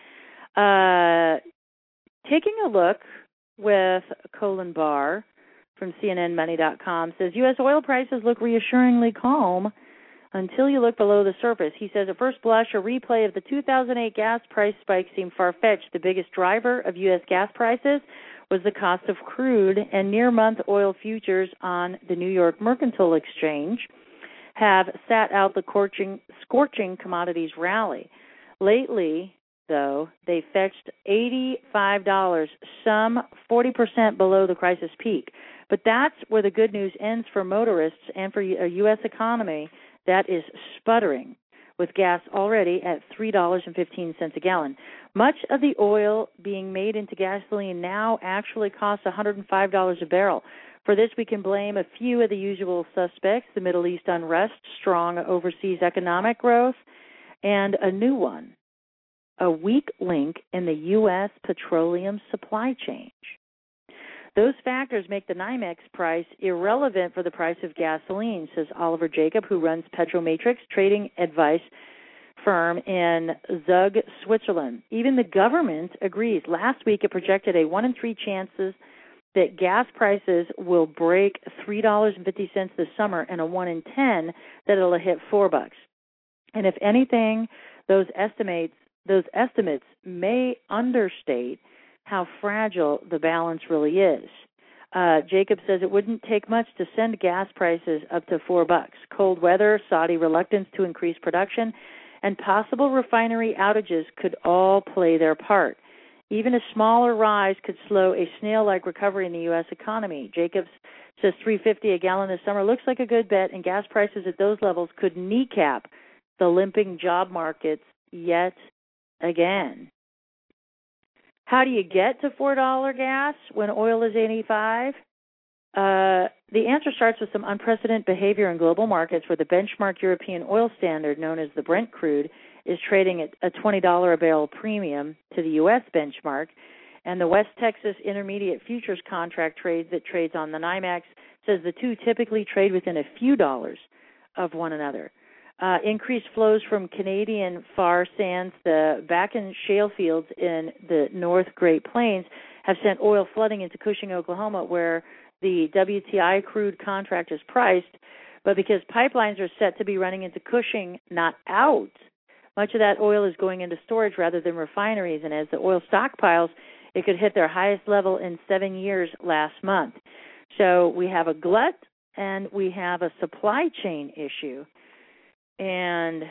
S4: Taking a look with Colin Barr from CNNMoney.com says U.S. oil prices look reassuringly calm until you look below the surface. He says at first blush, a replay of the 2008 gas price spike seemed far-fetched. The biggest driver of U.S. gas prices was the cost of crude, and near-month oil futures on the New York Mercantile Exchange have sat out the scorching commodities rally. Lately, though, they fetched $85, some 40% below the crisis peak. But that's where the good news ends for motorists and for a U.S. economy that is sputtering, with gas already at $3.15 a gallon. Much of the oil being made into gasoline now actually costs $105 a barrel. For this, we can blame a few of the usual suspects: the Middle East unrest, strong overseas economic growth, and a new one, a weak link in the U.S. petroleum supply chain. Those factors make the NYMEX price irrelevant for the price of gasoline, says Oliver Jacob, who runs Petromatrix, trading advice firm in Zug, Switzerland. Even the government agrees. Last week, it projected a 1 in 3 chances that gas prices will break $3.50 this summer, and a 1 in 10 that it'll hit $4. And if anything, those estimates may understate how fragile the balance really is. Jacob says it wouldn't take much to send gas prices up to $4. Cold weather, Saudi reluctance to increase production, and possible refinery outages could all play their part. Even a smaller rise could slow a snail-like recovery in the U.S. economy. Jacobs says $3.50 a gallon this summer looks like a good bet, and gas prices at those levels could kneecap the limping job markets yet again. How do you get to $4 gas when oil is $85? The answer starts with some unprecedented behavior in global markets where the benchmark European oil standard, known as the Brent crude, is trading at a $20 a barrel premium to the U.S. benchmark, and the West Texas Intermediate Futures contract that trades on the NYMEX says the two typically trade within a few dollars of one another. Increased flows from Canadian far sands, the Bakken shale fields in the North Great Plains, have sent oil flooding into Cushing, Oklahoma, where the WTI crude contract is priced. But because pipelines are set to be running into Cushing, not out, much of that oil is going into storage rather than refineries. And as the oil stockpiles, it could hit their highest level in 7 years last month. So we have a glut and we have a supply chain issue. And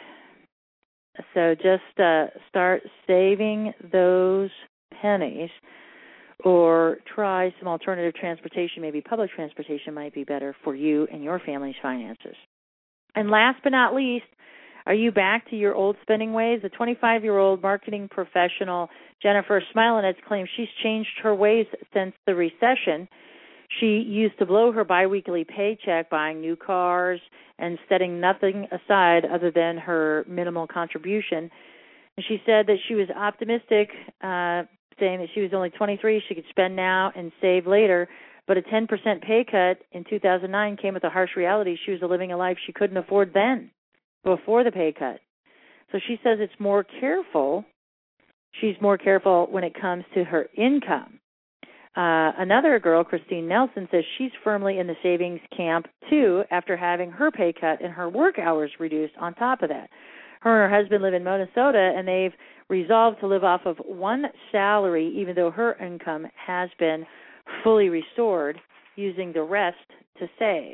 S4: so just start saving those pennies, or try some alternative transportation. Maybe public transportation might be better for you and your family's finances. And last but not least, are you back to your old spending ways? The 25-year-old marketing professional Jennifer Smilinets claims she's changed her ways since the recession. She used to blow her biweekly paycheck buying new cars and setting nothing aside other than her minimal contribution. And she said that she was optimistic, saying that she was only 23, she could spend now and save later. But a 10% pay cut in 2009 came with a harsh reality. She was living a life she couldn't afford then, before the pay cut. So she says it's more careful. She's more careful when it comes to her income. Another girl, Christine Nelson, says she's firmly in the savings camp, too, after having her pay cut and her work hours reduced on top of that. Her and her husband live in Minnesota, and they've resolved to live off of one salary, even though her income has been fully restored, using the rest to save.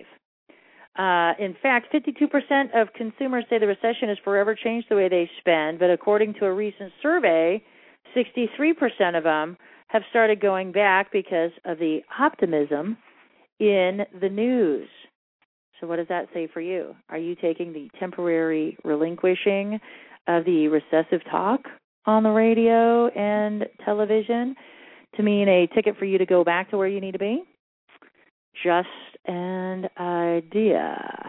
S4: In fact, 52% of consumers say the recession has forever changed the way they spend, but according to a recent survey, 63% of them have started going back because of the optimism in the news. So what does that say for you? Are you taking the temporary relinquishing of the recessive talk on the radio and television to mean a ticket for you to go back to where you need to be? Just an idea.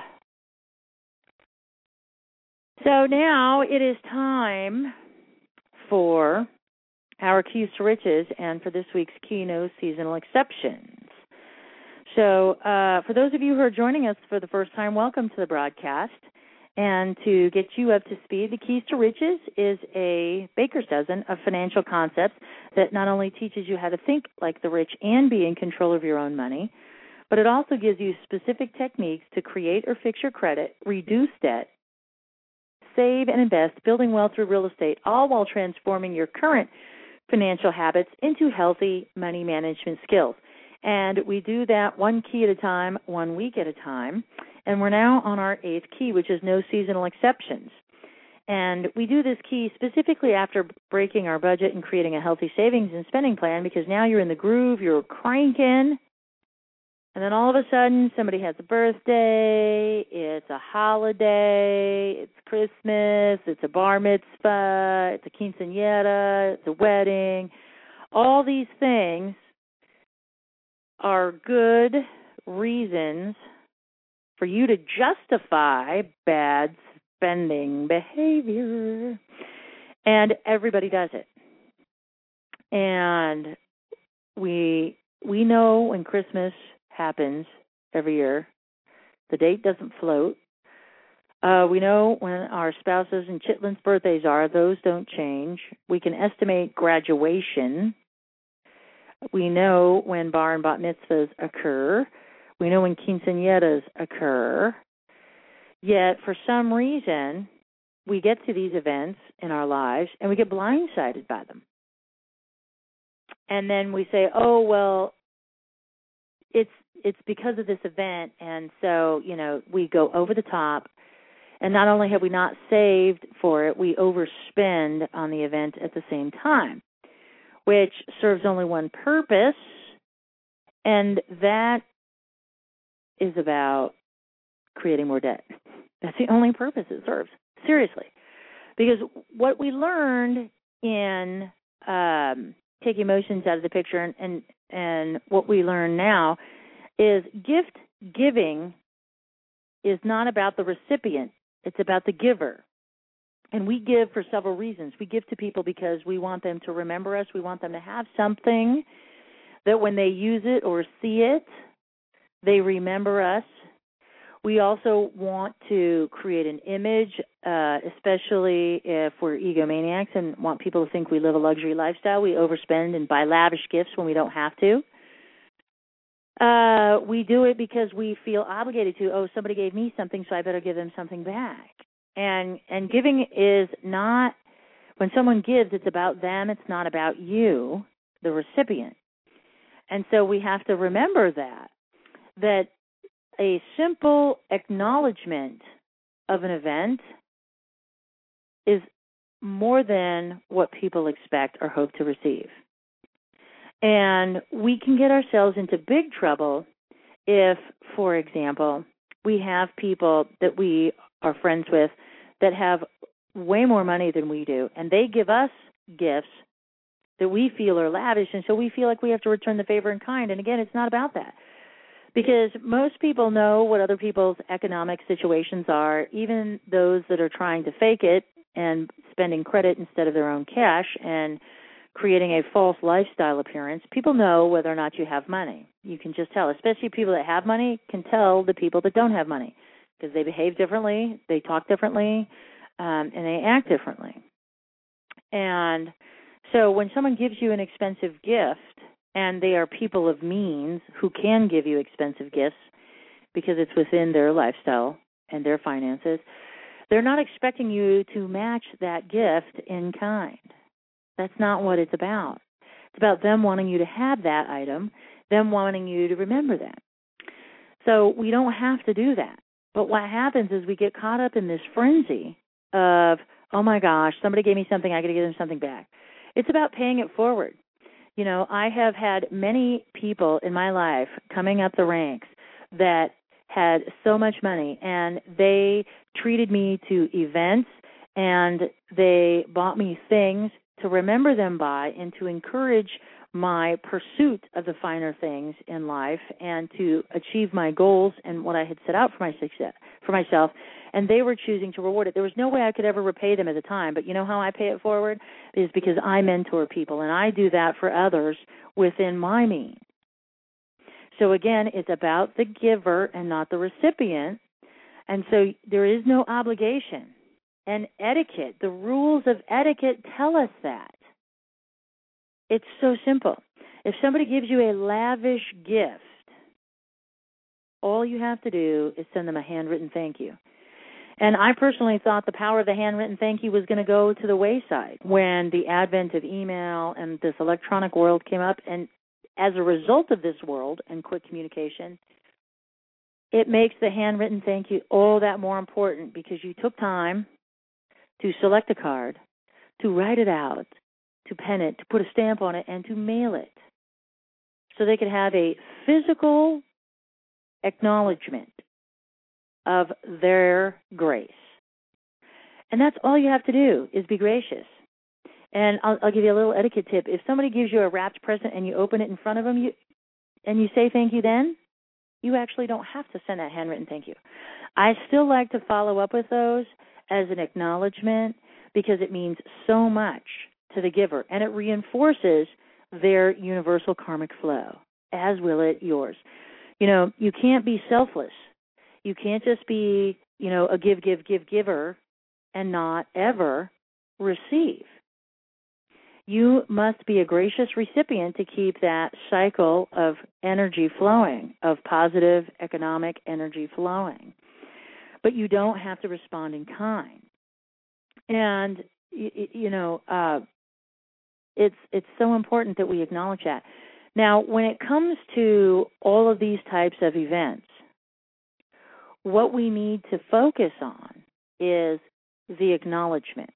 S4: So now it is time for our keys to riches and for this week's keynote seasonal exceptions. So for those of you who are joining us for the first time, welcome to the broadcast. And to get you up to speed, the Keys to Riches is a baker's dozen of financial concepts that not only teaches you how to think like the rich and be in control of your own money, but it also gives you specific techniques to create or fix your credit, reduce debt, save and invest, building wealth through real estate, all while transforming your current financial habits into healthy money management skills. And we do that one key at a time, 1 week at a time. And we're now on our 8th key, which is no seasonal exceptions. And we do this key specifically after breaking our budget and creating a healthy savings and spending plan, because now you're in the groove, you're cranking, and then all of a sudden somebody has a birthday, it's a holiday, it's Christmas, it's a bar mitzvah, it's a quinceañera, it's a wedding. All these things are good reasons for you to justify bad spending behavior. And everybody does it. And we know when Christmas happens every year, the date doesn't float. We know when our spouses and chitlins' birthdays are, those don't change. We can estimate graduation. We know when bar and bat mitzvahs occur. We know when quinceañeras occur. Yet, for some reason, we get to these events in our lives and we get blindsided by them. And then we say, oh, well, it's because of this event, and so, we go over the top. And not only have we not saved for it, we overspend on the event at the same time, which serves only one purpose, and that is about creating more debt. That's the only purpose it serves, seriously. Because what we learned in taking emotions out of the picture and what we learn now is gift giving is not about the recipient, it's about the giver. And we give for several reasons. We give to people because we want them to remember us. We want them to have something that when they use it or see it, they remember us. We also want to create an image, especially if we're egomaniacs and want people to think we live a luxury lifestyle. We overspend and buy lavish gifts when we don't have to. We do it because we feel obligated to. Oh, somebody gave me something, so I better give them something back. And giving is not, when someone gives, it's about them. It's not about you, the recipient. And so we have to remember that a simple acknowledgement of an event is more than what people expect or hope to receive. And we can get ourselves into big trouble if, for example, we have people that we are friends with that have way more money than we do, and they give us gifts that we feel are lavish, and so we feel like we have to return the favor in kind. And again, it's not about that. Because most people know what other people's economic situations are, even those that are trying to fake it and spending credit instead of their own cash and creating a false lifestyle appearance. People know whether or not you have money. You can just tell, especially people that have money can tell the people that don't have money because they behave differently, they talk differently, and they act differently. And so when someone gives you an expensive gift, and they are people of means who can give you expensive gifts because it's within their lifestyle and their finances, they're not expecting you to match that gift in kind. That's not what it's about. It's about them wanting you to have that item, them wanting you to remember that. So we don't have to do that. But what happens is we get caught up in this frenzy of, oh my gosh, somebody gave me something, I got to give them something back. It's about paying it forward. You know, I have had many people in my life coming up the ranks that had so much money, and they treated me to events, and they bought me things to remember them by and to encourage my pursuit of the finer things in life and to achieve my goals and what I had set out for myself, and they were choosing to reward it. There was no way I could ever repay them at the time, but you know how I pay it forward? Is because I mentor people, and I do that for others within my means. So again, it's about the giver and not the recipient, and so there is no obligation. And etiquette, the rules of etiquette tell us that. It's so simple. If somebody gives you a lavish gift, all you have to do is send them a handwritten thank you. And I personally thought the power of the handwritten thank you was going to go to the wayside when the advent of email and this electronic world came up. And as a result of this world and quick communication, it makes the handwritten thank you all that more important because you took time to select a card, to write it out, to pen it, to put a stamp on it, and to mail it so they could have a physical acknowledgement of their grace. And that's all you have to do is be gracious. And I'll give you a little etiquette tip. If somebody gives you a wrapped present and you open it in front of them and you say thank you then, you actually don't have to send that handwritten thank you. I still like to follow up with those as an acknowledgement because it means so much to the giver, and it reinforces their universal karmic flow, as will it yours. You know, you can't be selfless. You can't just be, you know, a giver and not ever receive. You must be a gracious recipient to keep that cycle of energy flowing, of positive economic energy flowing. But you don't have to respond in kind. And, it's so important that we acknowledge that. Now, when it comes to all of these types of events, what we need to focus on is the acknowledgement.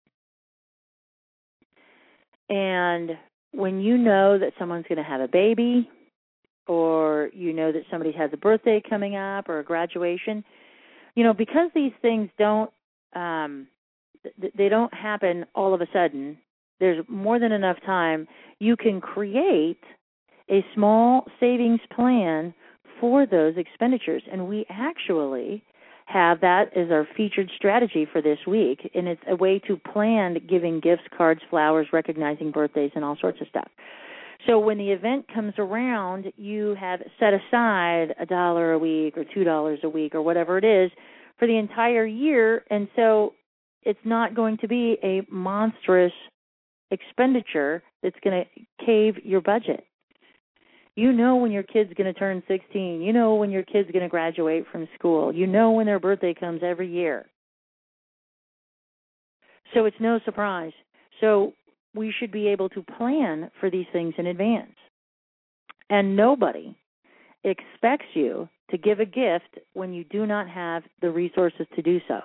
S4: And when you know that someone's going to have a baby, or you know that somebody has a birthday coming up or a graduation, because these things don't happen all of a sudden, there's more than enough time, you can create a small savings plan for those expenditures. And we actually have that as our featured strategy for this week, and it's a way to plan giving gifts, cards, flowers, recognizing birthdays, and all sorts of stuff. So when the event comes around, you have set aside $1 a week or $2 a week or whatever it is for the entire year, and so it's not going to be a monstrous expenditure that's going to cave your budget. You know when your kid's going to turn 16. You know when your kid's going to graduate from school. You know when their birthday comes every year. So it's no surprise. So we should be able to plan for these things in advance. And nobody expects you to give a gift when you do not have the resources to do so.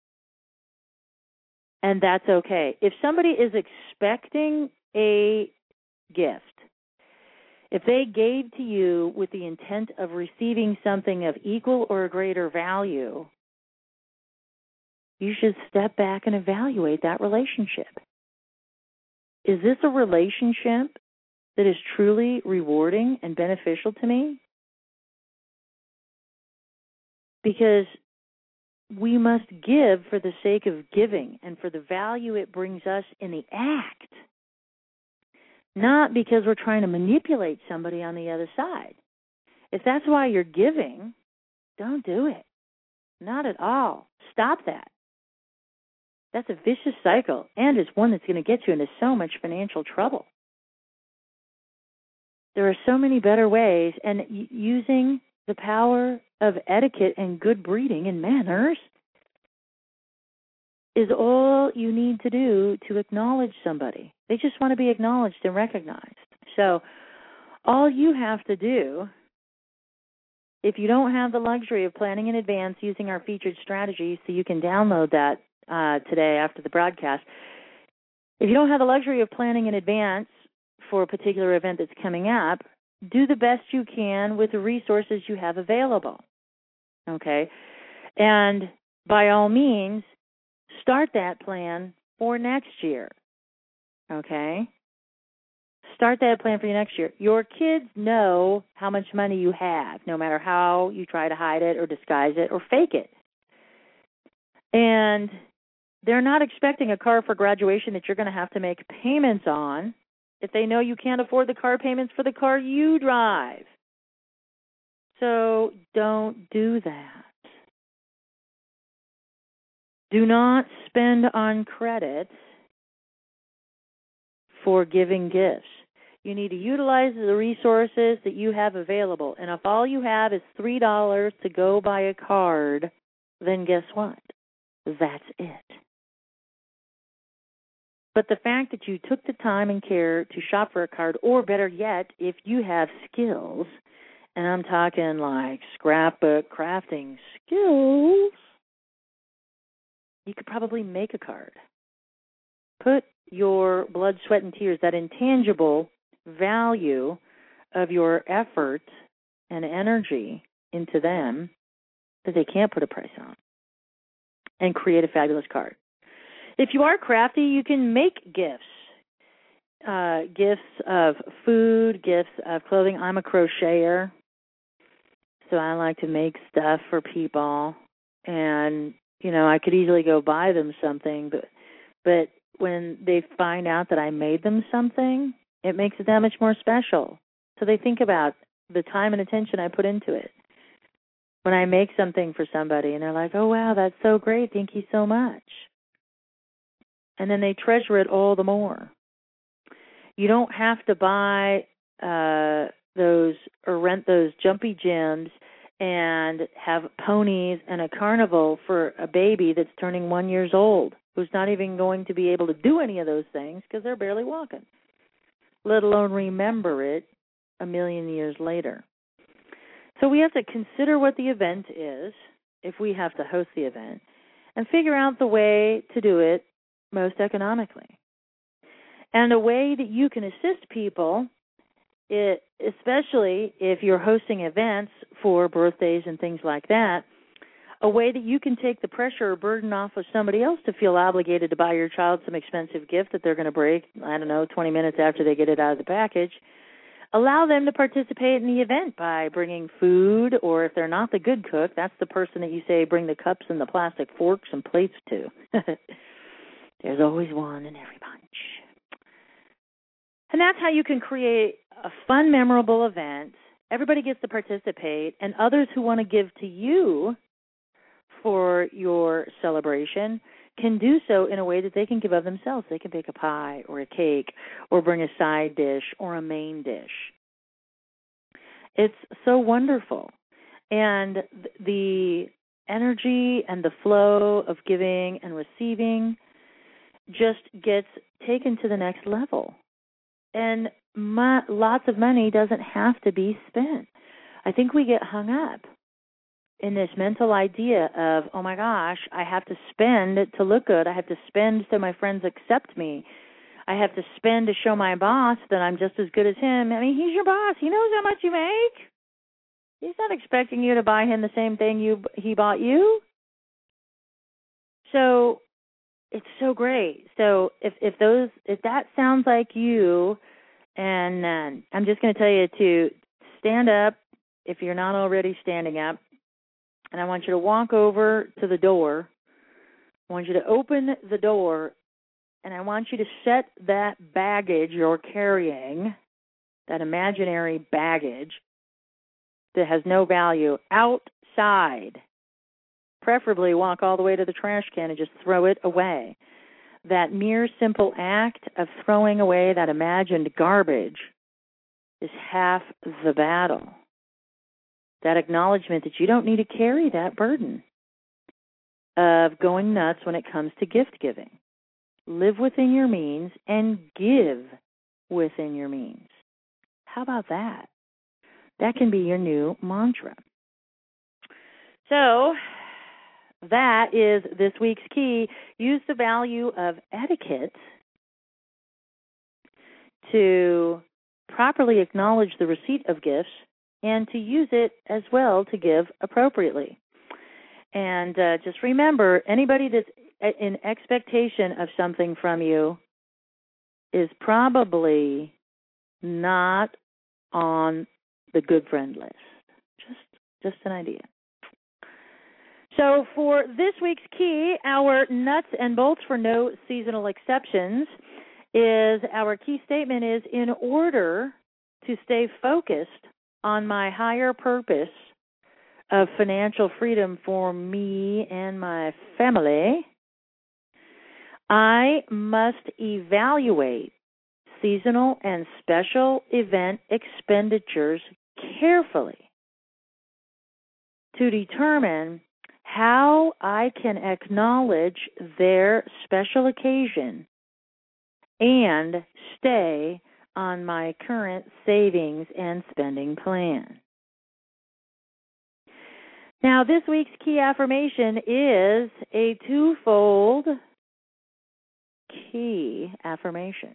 S4: And that's okay. If somebody is expecting a gift, if they gave to you with the intent of receiving something of equal or greater value, you should step back and evaluate that relationship. Is this a relationship that is truly rewarding and beneficial to me? Because we must give for the sake of giving and for the value it brings us in the act, not because we're trying to manipulate somebody on the other side. If that's why you're giving, don't do it. Not at all. Stop that. That's a vicious cycle, and it's one that's going to get you into so much financial trouble. There are so many better ways, and using the power of etiquette and good breeding and manners is all you need to do to acknowledge somebody. They just want to be acknowledged and recognized. So all you have to do, if you don't have the luxury of planning in advance using our featured strategy, so you can download that today after the broadcast, if you don't have the luxury of planning in advance for a particular event that's coming up, do the best you can with the resources you have available, okay? And by all means, start that plan for next year, okay? Start that plan for next year. Your kids know how much money you have, no matter how you try to hide it or disguise it or fake it. And they're not expecting a car for graduation that you're going to have to make payments on if they know you can't afford the car payments for the car you drive. So don't do that. Do not spend on credit for giving gifts. You need to utilize the resources that you have available. And if all you have is $3 to go buy a card, then guess what? That's it. But the fact that you took the time and care to shop for a card, or better yet, if you have skills, and I'm talking like scrapbook crafting skills, you could probably make a card. Put your blood, sweat, and tears, that intangible value of your effort and energy into them that they can't put a price on, and create a fabulous card. If you are crafty, you can make gifts. Gifts of food, gifts of clothing. I'm a crocheter, so I like to make stuff for people. And, you know, I could easily go buy them something, but when they find out that I made them something, it makes it that much more special. So they think about the time and attention I put into it. When I make something for somebody and they're like, oh, wow, that's so great, thank you so much. And then they treasure it all the more. You don't have to buy those or rent those jumpy gyms and have ponies and a carnival for a baby that's turning 1 year old, who's not even going to be able to do any of those things because they're barely walking, let alone remember it a million years later. So we have to consider what the event is, if we have to host the event, and figure out the way to do it most economically. And a way that you can assist people, especially if you're hosting events for birthdays and things like that, a way that you can take the pressure or burden off of somebody else to feel obligated to buy your child some expensive gift that they're going to break, 20 minutes after they get it out of the package. allow them to participate in the event by bringing food, or if they're not the good cook, that's the person that you say bring the cups and the plastic forks and plates to. There's always one in every bunch. And that's how you can create a fun, memorable event. Everybody gets to participate, and others who want to give to you for your celebration can do so in a way that they can give of themselves. They can bake a pie or a cake or bring a side dish or a main dish. It's so wonderful. And the energy and the flow of giving and receiving just gets taken to the next level. And lots of money doesn't have to be spent. I think we get hung up in this mental idea of, oh my gosh, I have to spend to look good. I have to spend so my friends accept me. I have to spend to show my boss that I'm just as good as him. I mean, he's your boss. He knows how much you make. He's not expecting you to buy him the same thing he bought you. So it's so great. So if that sounds like you, and I'm just going to tell you to stand up if you're not already standing up. And I want you to walk over to the door. I want you to open the door, and I want you to set that baggage you're carrying, that imaginary baggage that has no value, outside. Preferably walk all the way to the trash can and just throw it away. That mere simple act of throwing away that imagined garbage is half the battle. That acknowledgement that you don't need to carry that burden of going nuts when it comes to gift giving. Live within your means and give within your means. How about that? That can be your new mantra. So that is this week's key. Use the value of etiquette to properly acknowledge the receipt of gifts and to use it as well to give appropriately. And just remember, anybody that's in expectation of something from you is probably not on the good friend list. Just an idea. So for this week's key, our nuts and bolts for no seasonal exceptions is our key statement is, in order to stay focused on my higher purpose of financial freedom for me and my family, I must evaluate seasonal and special event expenditures carefully to determine how I can acknowledge their special occasion and stay on my current savings and spending plan. Now, this week's key affirmation is a twofold key affirmation.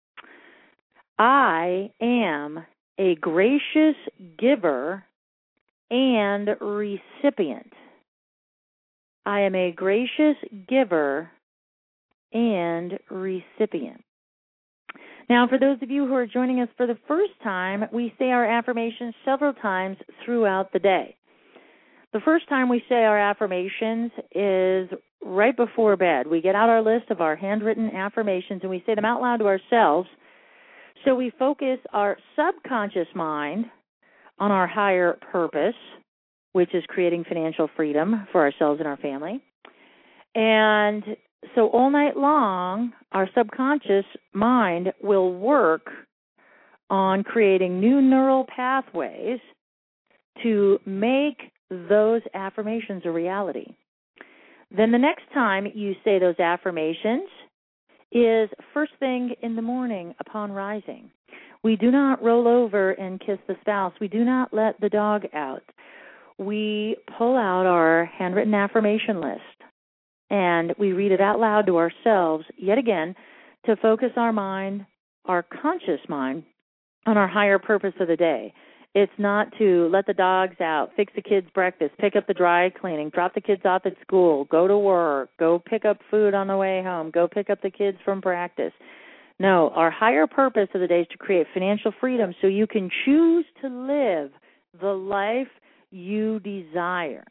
S4: I am a gracious giver and recipient. I am a gracious giver and recipient. Now, for those of you who are joining us for the first time, we say our affirmations several times throughout the day. The first time we say our affirmations is right before bed. We get out our list of our handwritten affirmations and we say them out loud to ourselves. So we focus our subconscious mind on our higher purpose, which is creating financial freedom for ourselves and our family. And so all night long, our subconscious mind will work on creating new neural pathways to make those affirmations a reality. Then the next time you say those affirmations is first thing in the morning upon rising. We do not roll over and kiss the spouse. We do not let the dog out. We pull out our handwritten affirmation list and we read it out loud to ourselves, yet again, to focus our mind, our conscious mind, on our higher purpose of the day. It's not to let the dogs out, fix the kids' breakfast, pick up the dry cleaning, drop the kids off at school, go to work, go pick up food on the way home, go pick up the kids from practice. No, our higher purpose of the day is to create financial freedom so you can choose to live the life you desire.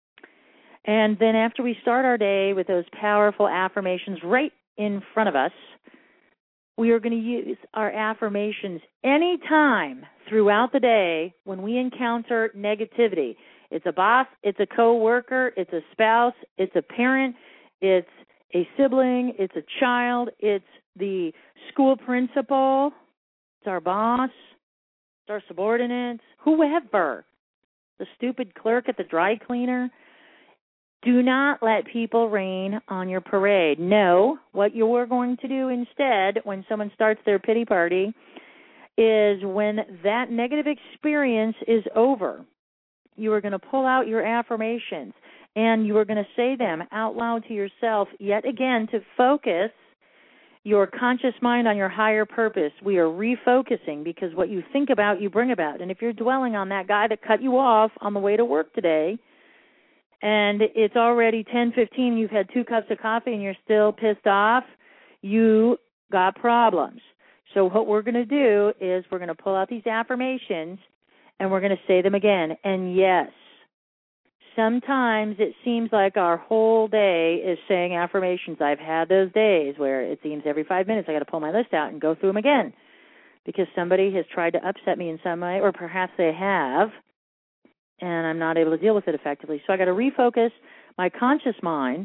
S4: And then after we start our day with those powerful affirmations right in front of us, we are going to use our affirmations anytime throughout the day when we encounter negativity. It's a boss, it's a coworker, it's a spouse, it's a parent, it's a sibling, it's a child, it's the school principal, it's our boss, it's our subordinates, whoever, the stupid clerk at the dry cleaner. Do not let people rain on your parade. No, what you're going to do instead when someone starts their pity party is when that negative experience is over, you are going to pull out your affirmations and you are going to say them out loud to yourself yet again to focus your conscious mind on your higher purpose. We are refocusing because what you think about, you bring about. And if you're dwelling on that guy that cut you off on the way to work today, and it's already 10:15, you've had 2 cups of coffee and you're still pissed off, you got problems. So what we're going to do is we're going to pull out these affirmations and we're going to say them again. And yes, sometimes it seems like our whole day is saying affirmations. I've had those days where it seems every 5 minutes I got to pull my list out and go through them again because somebody has tried to upset me in some way, or perhaps they have, and I'm not able to deal with it effectively. So I got to refocus my conscious mind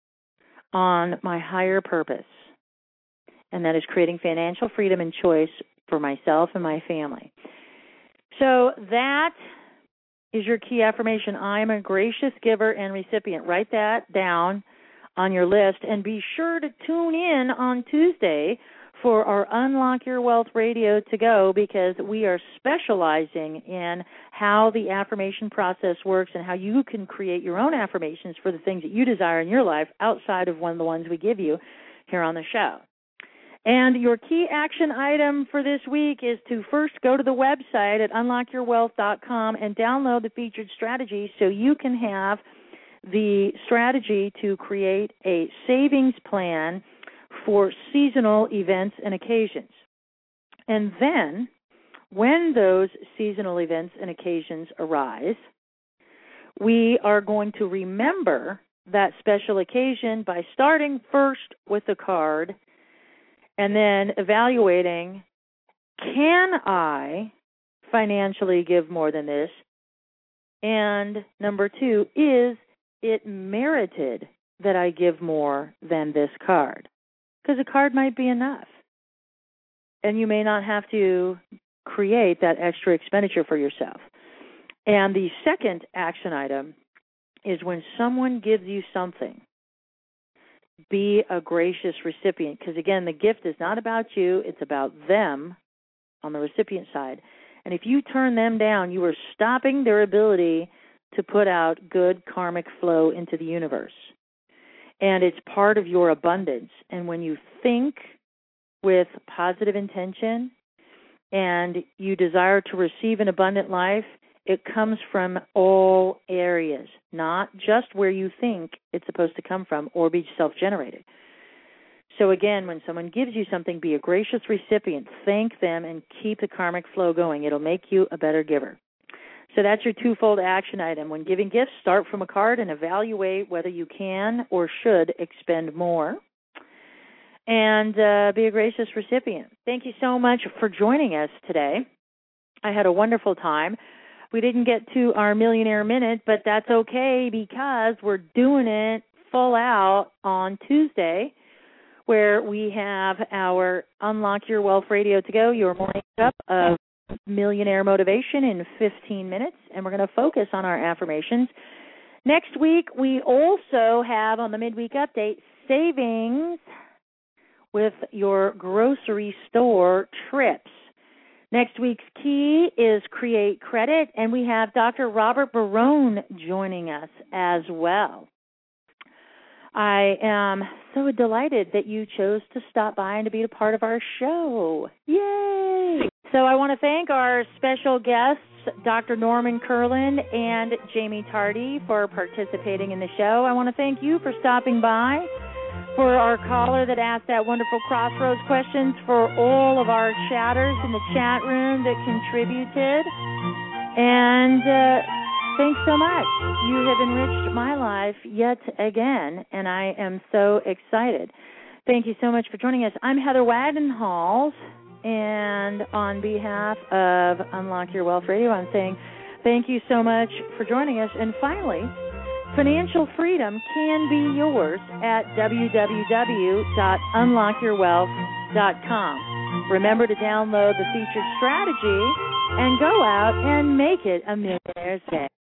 S4: on my higher purpose, and that is creating financial freedom and choice for myself and my family. So that is your key affirmation. I am a gracious giver and recipient. Write that down on your list, and be sure to tune in on Tuesday for our Unlock Your Wealth Radio to go, because we are specializing in how the affirmation process works and how you can create your own affirmations for the things that you desire in your life outside of one of the ones we give you here on the show. And your key action item for this week is to first go to the website at unlockyourwealth.com and download the featured strategy so you can have the strategy to create a savings plan for seasonal events and occasions. And then, when those seasonal events and occasions arise, we are going to remember that special occasion by starting first with the card and then evaluating, can I financially give more than this? And number 2, is it merited that I give more than this card? Because a card might be enough. And you may not have to create that extra expenditure for yourself. And the second action item is when someone gives you something, be a gracious recipient. Because, again, the gift is not about you. It's about them on the recipient side. And if you turn them down, you are stopping their ability to put out good karmic flow into the universe. And it's part of your abundance. And when you think with positive intention and you desire to receive an abundant life, it comes from all areas, not just where you think it's supposed to come from or be self-generated. So again, when someone gives you something, be a gracious recipient. Thank them and keep the karmic flow going. It'll make you a better giver. So that's your twofold action item. When giving gifts, start from a card and evaluate whether you can or should expend more. And be a gracious recipient. Thank you so much for joining us today. I had a wonderful time. We didn't get to our Millionaire Minute, but that's okay because we're doing it full out on Tuesday, where we have our Unlock Your Wealth Radio to go, your morning cup of millionaire motivation in 15 minutes, and we're going to focus on our affirmations. Next week, we also have on the midweek update savings with your grocery store trips. Next week's key is create credit, and we have Dr. Robert Barone joining us as well. I am so delighted that you chose to stop by and to be a part of our show. Yay! So I want to thank our special guests, Dr. Norman Kurland and Jamie Tardy, for participating in the show. I want to thank you for stopping by. for our caller that asked that wonderful Crossroads questions, for all of our chatters in the chat room that contributed. And thanks so much. You have enriched my life yet again, and I am so excited. Thank you so much for joining us. I'm Heather Wagenhals, and on behalf of Unlock Your Wealth Radio, I'm saying thank you so much for joining us. And finally, financial freedom can be yours at www.unlockyourwealth.com. Remember to download the featured strategy and go out and make it a millionaire's day.